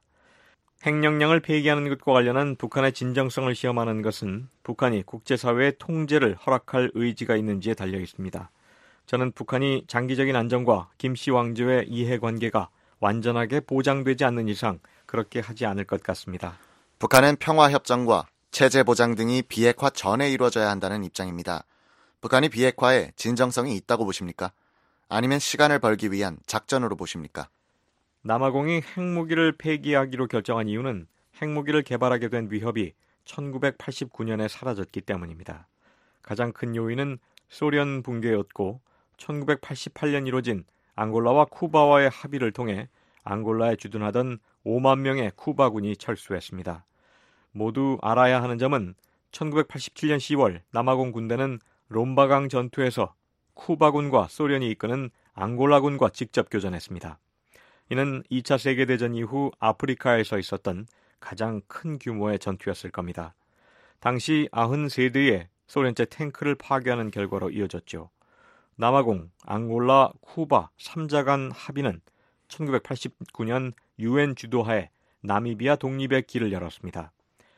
핵역량을 폐기하는 것과 관련한 북한의 진정성을 시험하는 것은 북한이 국제사회의 통제를 허락할 의지가 있는지에 달려 있습니다. 저는 북한이 장기적인 안정과 김씨 왕조의 이해관계가 완전하게 보장되지 않는 이상 그렇게 하지 않을 것 같습니다. 북한은 평화협정과 체제 보장 등이 비핵화 전에 이루어져야 한다는 입장입니다. 북한이 비핵화에 진정성이 있다고 보십니까? 아니면 시간을 벌기 위한 작전으로 보십니까? 남아공이 핵무기를 폐기하기로 결정한 이유는 핵무기를 개발하게 된 위협이 천구백팔십구 년에 사라졌기 때문입니다. 가장 큰 요인은 소련 붕괴였고 천구백팔십팔 년 이뤄진 앙골라와 쿠바와의 합의를 통해 앙골라에 주둔하던 오만 명의 쿠바군이 철수했습니다. 모두 알아야 하는 점은 천구백팔십칠 년 시월 남아공 군대는 롬바강 전투에서 쿠바군과 소련이 이끄는 앙골라군과 직접 교전했습니다. 이는 이 차 세계대전 이후 아프리카에서 있었던 가장 큰 규모의 전투였을 겁니다. 당시 구십삼 대의 소련제 탱크를 파괴하는 결과로 이어졌죠. 남아공, 앙골라, 쿠바 삼 자 간 합의는 천구백팔십구 년 유엔 주도하에 나미비아 독립의 길을 열었습니다.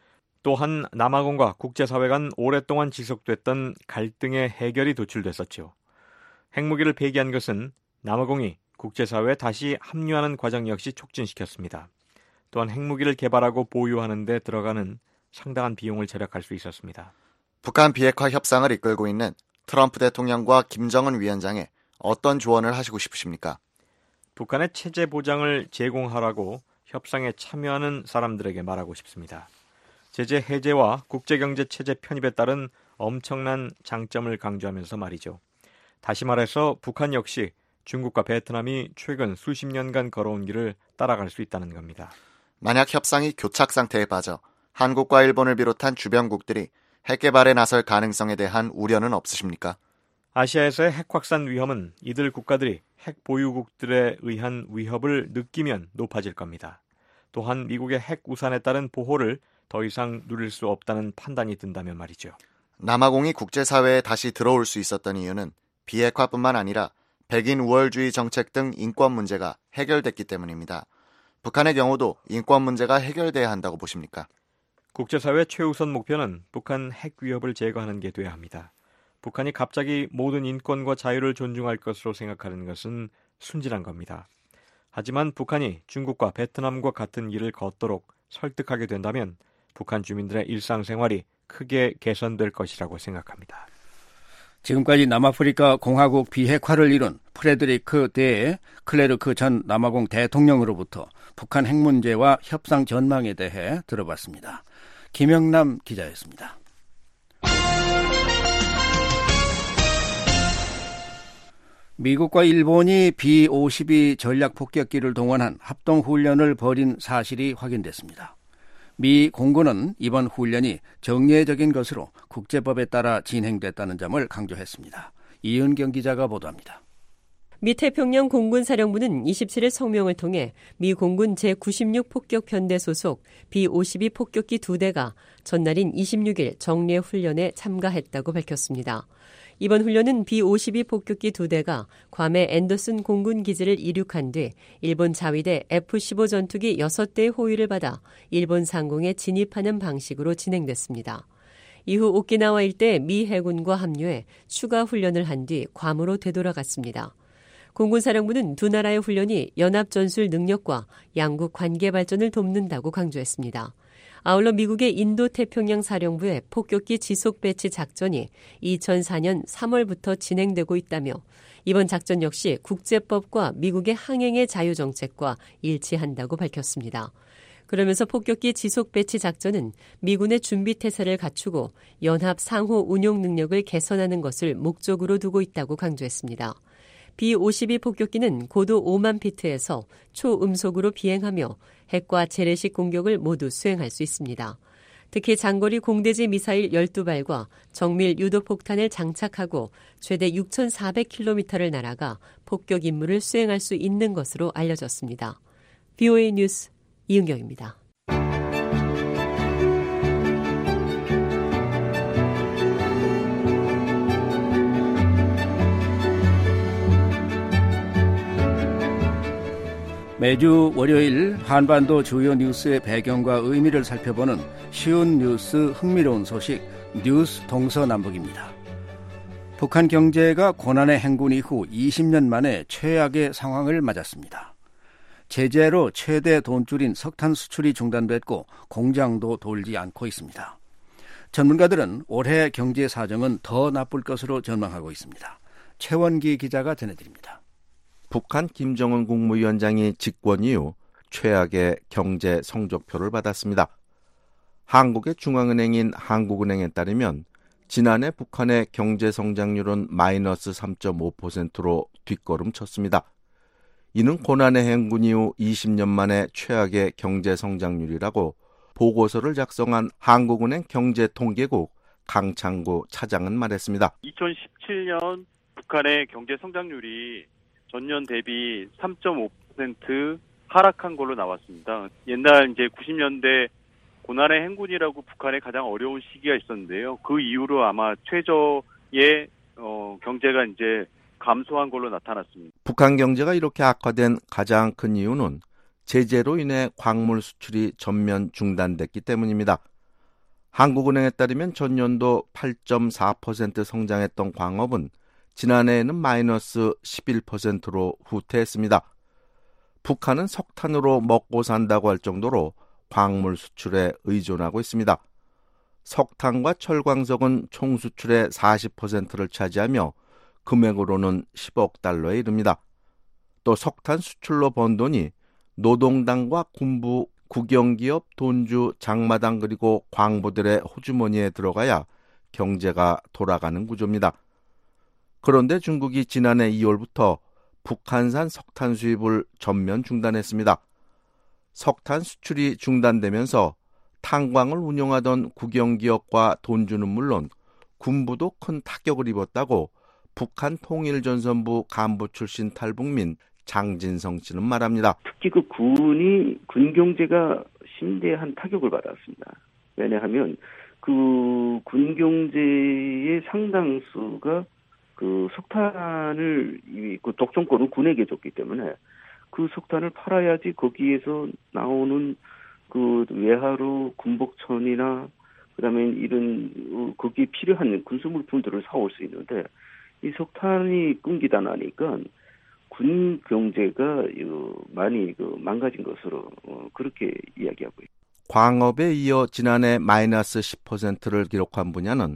또한 남아공과 국제사회 간 오랫동안 지속됐던 갈등의 해결이 도출됐었죠. 핵무기를 폐기한 것은 남아공이 국제사회에 다시 합류하는 과정 역시 촉진시켰습니다. 또한 핵무기를 개발하고 보유하는 데 들어가는 상당한 비용을 절약할 수 있었습니다. 북한 비핵화 협상을 이끌고 있는 트럼프 대통령과 김정은 위원장에 어떤 조언을 하시고 싶으십니까? 북한의 체제 보장을 제공하라고 협상에 참여하는 사람들에게 말하고 싶습니다. 제재 해제와 국제경제 체제 편입에 따른 엄청난 장점을 강조하면서 말이죠. 다시 말해서 북한 역시 중국과 베트남이 최근 수십 년간 걸어온 길을 따라갈 수 있다는 겁니다. 만약 협상이 교착 상태에 빠져 한국과 일본을 비롯한 주변국들이 핵 개발에 나설 가능성에 대한 우려는 없으십니까? 아시아에서의 핵 확산 위험은 이들 국가들이 핵 보유국들에 의한 위협을 느끼면 높아질 겁니다. 또한 미국의 핵 우산에 따른 보호를 더 이상 누릴 수 없다는 판단이 든다면 말이죠. 남아공이 국제사회에 다시 들어올 수 있었던 이유는 비핵화뿐만 아니라 백인 우월주의 정책 등 인권 문제가 해결됐기 때문입니다. 북한의 경우도 인권 문제가 해결돼야 한다고 보십니까? 국제사회 최우선 목표는 북한 핵 위협을 제거하는 게 돼야 합니다. 북한이 갑자기 모든 인권과 자유를 존중할 것으로 생각하는 것은 순진한 겁니다. 하지만 북한이 중국과 베트남과 같은 길을 걷도록 설득하게 된다면 북한 주민들의 일상생활이 크게 개선될 것이라고 생각합니다. 지금까지 남아프리카 공화국 비핵화를 이룬 프레드리크 데 클레르크 전 남아공 대통령으로부터 북한 핵 문제와 협상 전망에 대해 들어봤습니다. 김영남 기자였습니다. 미국과 일본이 비 오십이 전략 폭격기를 동원한 합동훈련을 벌인 사실이 확인됐습니다. 미 공군은 이번 훈련이 정례적인 것으로 국제법에 따라 진행됐다는 점을 강조했습니다. 이은경 기자가 보도합니다. 미 태평양 공군사령부는 이십칠 일 성명을 통해 미 공군 제구십육 폭격편대 소속 비 오십이 폭격기 두 대가 전날인 이십육 일 정례 훈련에 참가했다고 밝혔습니다. 이번 훈련은 비 오십이 폭격기 두 대가 괌의 앤더슨 공군기지를 이륙한 뒤 일본 자위대 에프 십오 전투기 여섯 대의 호위를 받아 일본 상공에 진입하는 방식으로 진행됐습니다. 이후 오키나와 일대 미 해군과 합류해 추가 훈련을 한 뒤 괌으로 되돌아갔습니다. 공군사령부는 두 나라의 훈련이 연합전술 능력과 양국 관계 발전을 돕는다고 강조했습니다. 아울러 미국의 인도태평양 사령부의 폭격기 지속 배치 작전이 이천사 년 삼월부터 진행되고 있다며 이번 작전 역시 국제법과 미국의 항행의 자유 정책과 일치한다고 밝혔습니다. 그러면서 폭격기 지속 배치 작전은 미군의 준비 태세를 갖추고 연합 상호 운용 능력을 개선하는 것을 목적으로 두고 있다고 강조했습니다. 비 오십이 폭격기는 고도 오만 피트에서 초음속으로 비행하며 핵과 재래식 공격을 모두 수행할 수 있습니다. 특히 장거리 공대지 미사일 열두 발과 정밀 유도폭탄을 장착하고 최대 육천사백 킬로미터를 날아가 폭격 임무를 수행할 수 있는 것으로 알려졌습니다. 브이오에이 뉴스 이은경입니다. 매주 월요일 한반도 주요 뉴스의 배경과 의미를 살펴보는 쉬운 뉴스 흥미로운 소식 뉴스 동서남북입니다. 북한 경제가 고난의 행군 이후 이십 년 만에 최악의 상황을 맞았습니다. 제재로 최대 돈줄인 석탄 수출이 중단됐고 공장도 돌지 않고 있습니다. 전문가들은 올해 경제 사정은 더 나쁠 것으로 전망하고 있습니다. 최원기 기자가 전해드립니다. 북한 김정은 국무위원장이 집권 이후 최악의 경제 성적표를 받았습니다. 한국의 중앙은행인 한국은행에 따르면 지난해 북한의 경제 성장률은 마이너스 삼 점 오 퍼센트로 뒷걸음쳤습니다. 이는 고난의 행군 이후 이십 년 만에 최악의 경제 성장률이라고 보고서를 작성한 한국은행 경제통계국 강창구 차장은 말했습니다. 이천십칠 년 북한의 경제 성장률이 전년 대비 삼 점 오 퍼센트 하락한 걸로 나왔습니다. 옛날 이제 구십 년대 고난의 행군이라고 북한에 가장 어려운 시기가 있었는데요. 그 이후로 아마 최저의 어, 경제가 이제 감소한 걸로 나타났습니다. 북한 경제가 이렇게 악화된 가장 큰 이유는 제재로 인해 광물 수출이 전면 중단됐기 때문입니다. 한국은행에 따르면 전년도 팔 점 사 퍼센트 성장했던 광업은 지난해에는 마이너스 십일 퍼센트로 후퇴했습니다. 북한은 석탄으로 먹고 산다고 할 정도로 광물 수출에 의존하고 있습니다. 석탄과 철광석은 총 수출의 사십 퍼센트를 차지하며 금액으로는 십억 달러에 이릅니다. 또 석탄 수출로 번 돈이 노동당과 군부, 국영기업, 돈주, 장마당 그리고 광부들의 호주머니에 들어가야 경제가 돌아가는 구조입니다. 그런데 중국이 지난해 이월부터 북한산 석탄 수입을 전면 중단했습니다. 석탄 수출이 중단되면서 탄광을 운영하던 국영기업과 돈주는 물론 군부도 큰 타격을 입었다고 북한 통일전선부 간부 출신 탈북민 장진성 씨는 말합니다. 특히 그 군이 군 경제가 심대한 타격을 받았습니다. 왜냐하면 그 군 경제의 상당수가 그 석탄을 그 독점권을 군에게 줬기 때문에 그 석탄을 팔아야지 거기에서 나오는 그 외화로 군복천이나 그다음에 이런 거기에 필요한 군수물품들을 사올 수 있는데 이 석탄이 끊기다 나니까 군 경제가 많이 그 망가진 것으로 그렇게 이야기하고 있습니다. 광업에 이어 지난해 마이너스 십 퍼센트를 기록한 분야는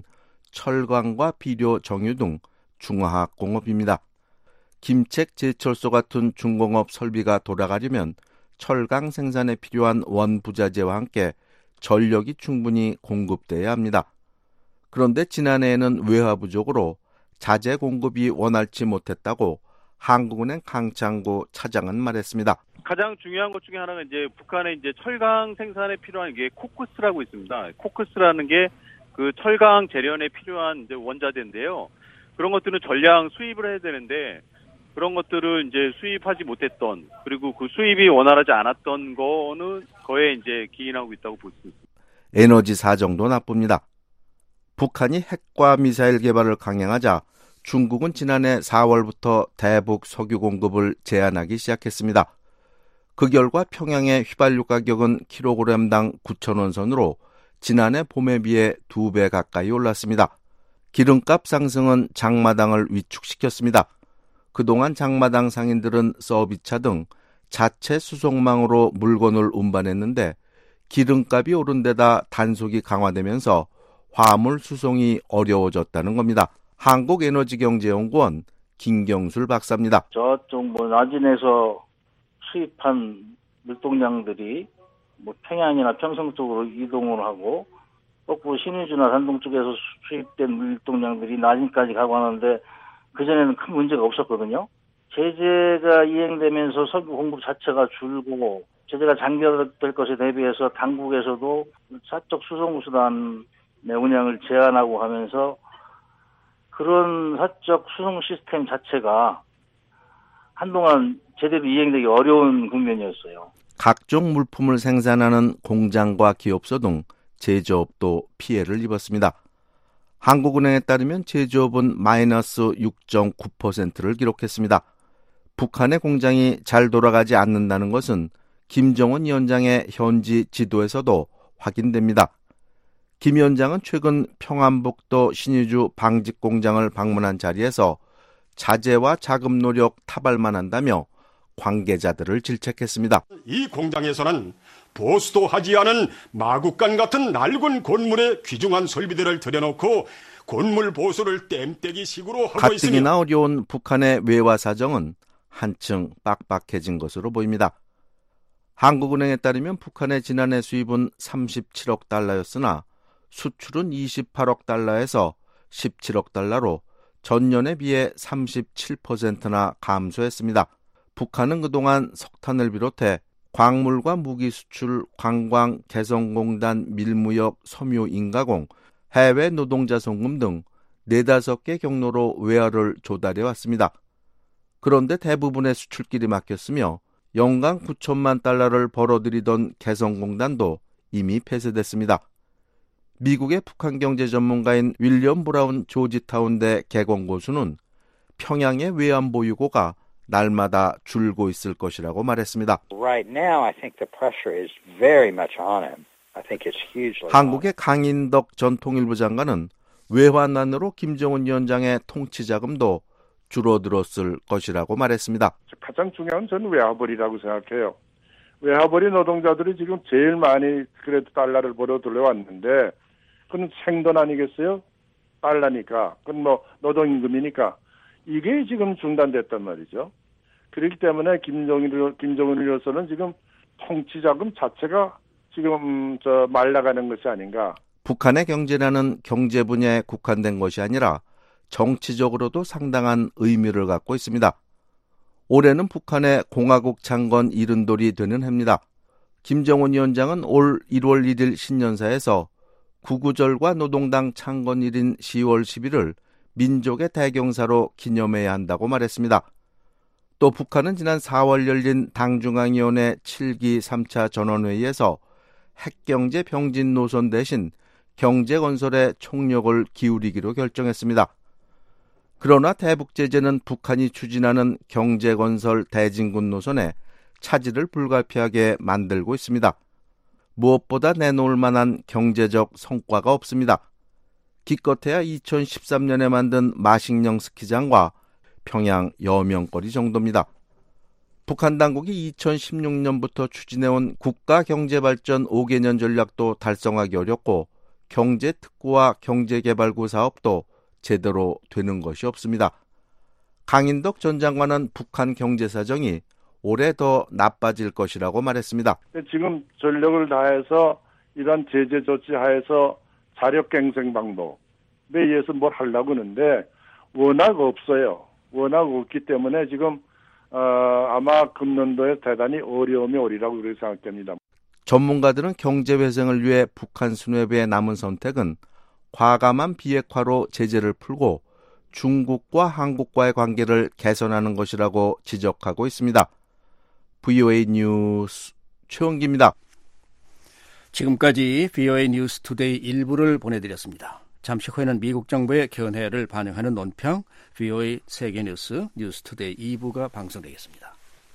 철강과 비료 정유 등 중화학공업입니다. 김책, 제철소 같은 중공업 설비가 돌아가려면 철강 생산에 필요한 원부자재와 함께 전력이 충분히 공급돼야 합니다. 그런데 지난해에는 외화 부족으로 자재 공급이 원활치 못했다고 한국은행 강창구 차장은 말했습니다. 가장 중요한 것 중에 하나가 이제 북한의 이제 철강 생산에 필요한 게 코크스라고 있습니다. 코크스라는 게 그 철강 재련에 필요한 이제 원자재인데요. 그런 것들은 전량 수입을 해야 되는데 그런 것들을 이제 수입하지 못했던, 그리고 그 수입이 원활하지 않았던 거는 거에 이제 기인하고 있다고 볼 수 있습니다. 에너지 사정도 나쁩니다. 북한이 핵과 미사일 개발을 강행하자 중국은 지난해 사월부터 대북 석유 공급을 제한하기 시작했습니다. 그 결과 평양의 휘발유 가격은 킬로그램당 구천 원 선으로 지난해 봄에 비해 두 배 가까이 올랐습니다. 기름값 상승은 장마당을 위축시켰습니다. 그동안 장마당 상인들은 서비스차 등 자체 수송망으로 물건을 운반했는데 기름값이 오른 데다 단속이 강화되면서 화물 수송이 어려워졌다는 겁니다. 한국에너지경제연구원 김경술 박사입니다. 저쪽 뭐 나진에서 수입한 물동량들이 뭐 평양이나 평성 쪽으로 이동을 하고 거꾸로 신의주나 산동 쪽에서 수입된 물동량들이 나진까지 가고 하는데 그전에는 큰 문제가 없었거든요. 제재가 이행되면서 석유 공급 자체가 줄고 제재가 장기화될 것에 대비해서 당국에서도 사적 수송수단의 운영을 제한하고 하면서 그런 사적 수송 시스템 자체가 한동안 제대로 이행되기 어려운 국면이었어요. 각종 물품을 생산하는 공장과 기업소 등 제조업도 피해를 입었습니다. 한국은행에 따르면 제조업은 마이너스 육 점 구 퍼센트를 기록했습니다. 북한의 공장이 잘 돌아가지 않는다는 것은 김정은 위원장의 현지 지도에서도 확인됩니다. 김 위원장은 최근 평안북도 신의주 방직공장을 방문한 자리에서 자재와 자금 노력 타발만 한다며 관계자들을 질책했습니다. 이 공장에서는 보수도 하지 않은 마국간 같은 낡은 건물에 귀중한 설비들을 들여놓고 건물 보수를 땜때기식으로 하고 가뜩이나 있으며 가뜩이나 어려운 북한의 외화 사정은 한층 빡빡해진 것으로 보입니다. 한국은행에 따르면 북한의 지난해 수입은 삼십칠억 달러였으나 수출은 이십팔억 달러에서 십칠억 달러로 전년에 비해 삼십칠 퍼센트나 감소했습니다. 북한은 그동안 석탄을 비롯해 광물과 무기 수출, 관광, 개성공단, 밀무역, 섬유 인가공, 해외 노동자 송금 등 네다섯 개 경로로 외화를 조달해 왔습니다. 그런데 대부분의 수출길이 막혔으며 연간 구천만 달러를 벌어들이던 개성공단도 이미 폐쇄됐습니다. 미국의 북한 경제 전문가인 윌리엄 브라운 조지타운대 개공고수는 평양의 외환보유고가 날마다 줄고 있을 것이라고 말했습니다. Right now, I think the pressure is very much on him. I think it's hugely. 한국의 강인덕 전 통일부 장관은 외환난으로 김정은 위원장의 통치 자금도 줄어들었을 것이라고 말했습니다. 가장 중요한 저는 외화벌이라고 생각해요. 외화벌이 노동자들이 지금 제일 많이 그래도 달러를 벌어 들여왔는데 그건 생돈 아니겠어요? 달러니까. 그건 뭐 노동임금이니까. 이게 지금 중단됐단 말이죠. 그렇기 때문에 김정일, 김정은으로서는 지금 통치자금 자체가 지금 저 말라가는 것이 아닌가. 북한의 경제라는 경제 분야에 국한된 것이 아니라 정치적으로도 상당한 의미를 갖고 있습니다. 올해는 북한의 공화국 창건 이른돌이 되는 해입니다. 김정은 위원장은 올 일월 일일 신년사에서 구구절과 노동당 창건일인 시월 십일을 민족의 대경사로 기념해야 한다고 말했습니다. 또 북한은 지난 사월 열린 당중앙위원회 칠 기 삼 차 전원회의에서 핵경제 병진 노선 대신 경제건설에 총력을 기울이기로 결정했습니다. 그러나 대북제재는 북한이 추진하는 경제건설 대진군 노선에 차질을 불가피하게 만들고 있습니다. 무엇보다 내놓을 만한 경제적 성과가 없습니다. 기껏해야 이천십삼 년에 만든 마식령 스키장과 평양 여명거리 정도입니다. 북한 당국이 이천십육 년부터 추진해온 국가경제발전 오 개년 전략도 달성하기 어렵고 경제특구와 경제개발구 사업도 제대로 되는 것이 없습니다. 강인덕 전 장관은 북한 경제사정이 올해 더 나빠질 것이라고 말했습니다. 지금 전력을 다해서 이런 제재 조치 하에서 자력갱생 방법에 의해서 뭘 하려고 하는데 워낙 없어요. 워낙 없기 때문에 지금 어, 아마 금년도에 대단히 어려움이 오리라고 그렇게 생각됩니다. 전문가들은 경제회생을 위해 북한 수뇌부의 남은 선택은 과감한 비핵화로 제재를 풀고 중국과 한국과의 관계를 개선하는 것이라고 지적하고 있습니다. 브이오에이 뉴스 최원기입니다. 지금까지 브이오에이 뉴스 투데이 일부를 보내드렸습니다. 잠시 후에는 미국 정부의 견해를 반영하는 논평 브이오에이 세계뉴스 뉴스 투데이 이 부가 방송되겠습니다.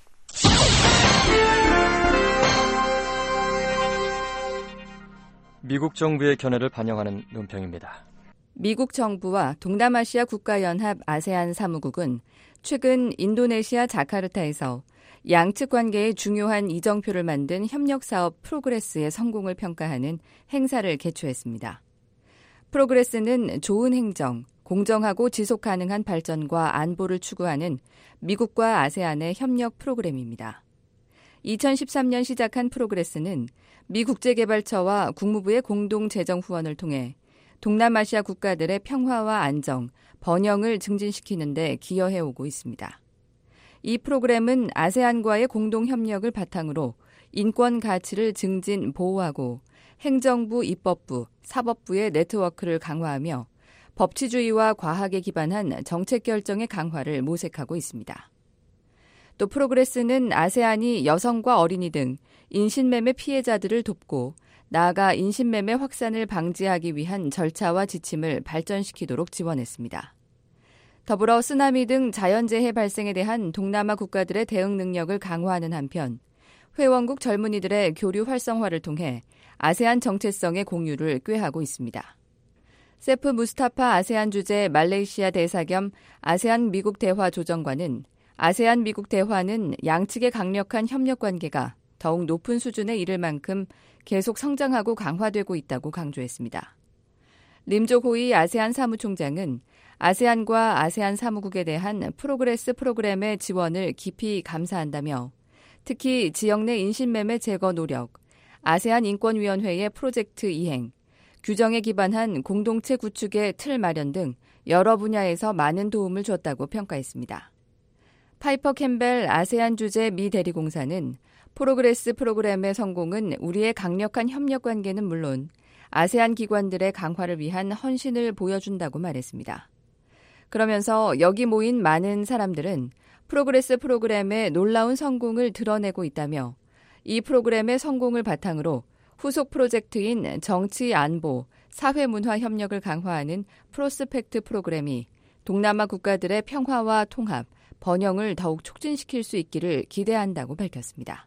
미국 정부의 견해를 반영하는 논평입니다. 미국 정부와 동남아시아 국가연합 아세안 사무국은 최근 인도네시아 자카르타에서 양측 관계에 중요한 이정표를 만든 협력사업 프로그레스의 성공을 평가하는 행사를 개최했습니다. 프로그레스는 좋은 행정, 공정하고 지속가능한 발전과 안보를 추구하는 미국과 아세안의 협력 프로그램입니다. 이천십삼 년 시작한 프로그레스는 미 국제개발처와 국무부의 공동 재정 후원을 통해 동남아시아 국가들의 평화와 안정, 번영을 증진시키는 데 기여해오고 있습니다. 이 프로그램은 아세안과의 공동 협력을 바탕으로 인권 가치를 증진, 보호하고 행정부, 입법부, 사법부의 네트워크를 강화하며 법치주의와 과학에 기반한 정책 결정의 강화를 모색하고 있습니다. 또 프로그레스는 아세안이 여성과 어린이 등 인신매매 피해자들을 돕고 나아가 인신매매 확산을 방지하기 위한 절차와 지침을 발전시키도록 지원했습니다. 더불어 쓰나미 등 자연재해 발생에 대한 동남아 국가들의 대응 능력을 강화하는 한편 회원국 젊은이들의 교류 활성화를 통해 아세안 정체성의 공유를 꾀하고 있습니다. 세프 무스타파 아세안 주재 말레이시아 대사 겸 아세안 미국 대화 조정관은 아세안 미국 대화는 양측의 강력한 협력 관계가 더욱 높은 수준에 이를 만큼 계속 성장하고 강화되고 있다고 강조했습니다. 림조호이 아세안 사무총장은 아세안과 아세안 사무국에 대한 프로그레스 프로그램의 지원을 깊이 감사한다며 특히 지역 내 인신매매 제거 노력, 아세안 인권위원회의 프로젝트 이행, 규정에 기반한 공동체 구축의 틀 마련 등 여러 분야에서 많은 도움을 줬다고 평가했습니다. 파이퍼 캠벨 아세안 주재 미 대리공사는 프로그레스 프로그램의 성공은 우리의 강력한 협력 관계는 물론 아세안 기관들의 강화를 위한 헌신을 보여준다고 말했습니다. 그러면서 여기 모인 많은 사람들은 프로그레스 프로그램의 놀라운 성공을 드러내고 있다며 이 프로그램의 성공을 바탕으로 후속 프로젝트인 정치 안보, 사회 문화 협력을 강화하는 프로스펙트 프로그램이 동남아 국가들의 평화와 통합, 번영을 더욱 촉진시킬 수 있기를 기대한다고 밝혔습니다.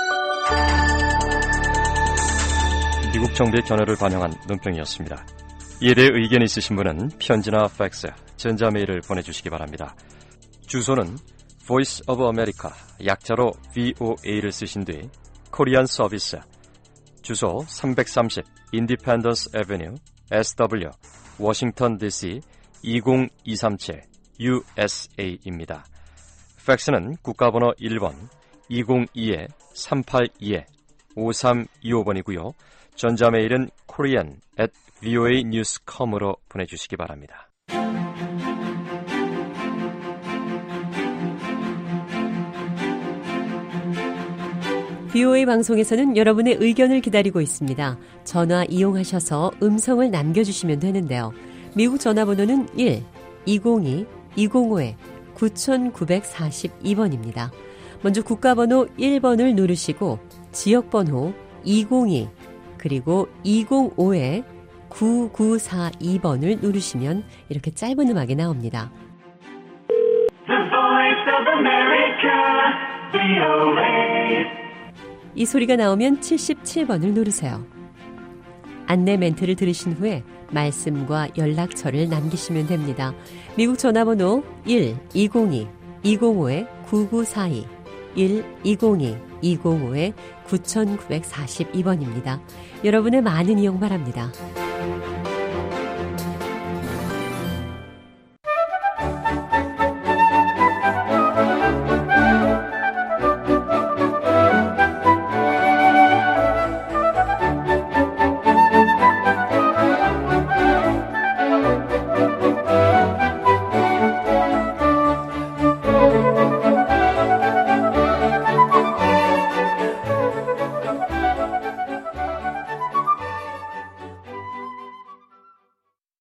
미국 정부의 견해를 반영한 논평이었습니다. 이에 대해 의견이 있으신 분은 편지나 팩스, 전자메일을 보내주시기 바랍니다. 주소는 Voice of America, 약자로 브이오에이를 쓰신 뒤 코리안 서비스, 주소 삼백삼십 Independence Avenue, 에스더블유, 워싱턴 디씨 이공이삼칠 유에스에이입니다. 팩스는 국가번호 일 번 이공이 삼팔이 오삼이오 번이고요. 전자메일은 korean at 브이오에이 뉴스 닷컴으로 보내주시기 바랍니다. 브이오에이 방송에서는 여러분의 의견을 기다리고 있습니다. 전화 이용하셔서 음성을 남겨주시면 되는데요. 미국 전화번호는 일 이공이 이공오 구구사이 번입니다. 먼저 국가번호 일 번을 누르시고 지역번호 이공이 그리고 이공오 구구사이 번을 누르시면 이렇게 짧은 음악이 나옵니다. The Voice of America, 브이오에이. 이 소리가 나오면 칠십칠 번을 누르세요. 안내 멘트를 들으신 후에 말씀과 연락처를 남기시면 됩니다. 미국 전화번호 일 이공이 이공오 구구사이 일 이공이 이공오 구구사이 번입니다. 여러분의 많은 이용 바랍니다.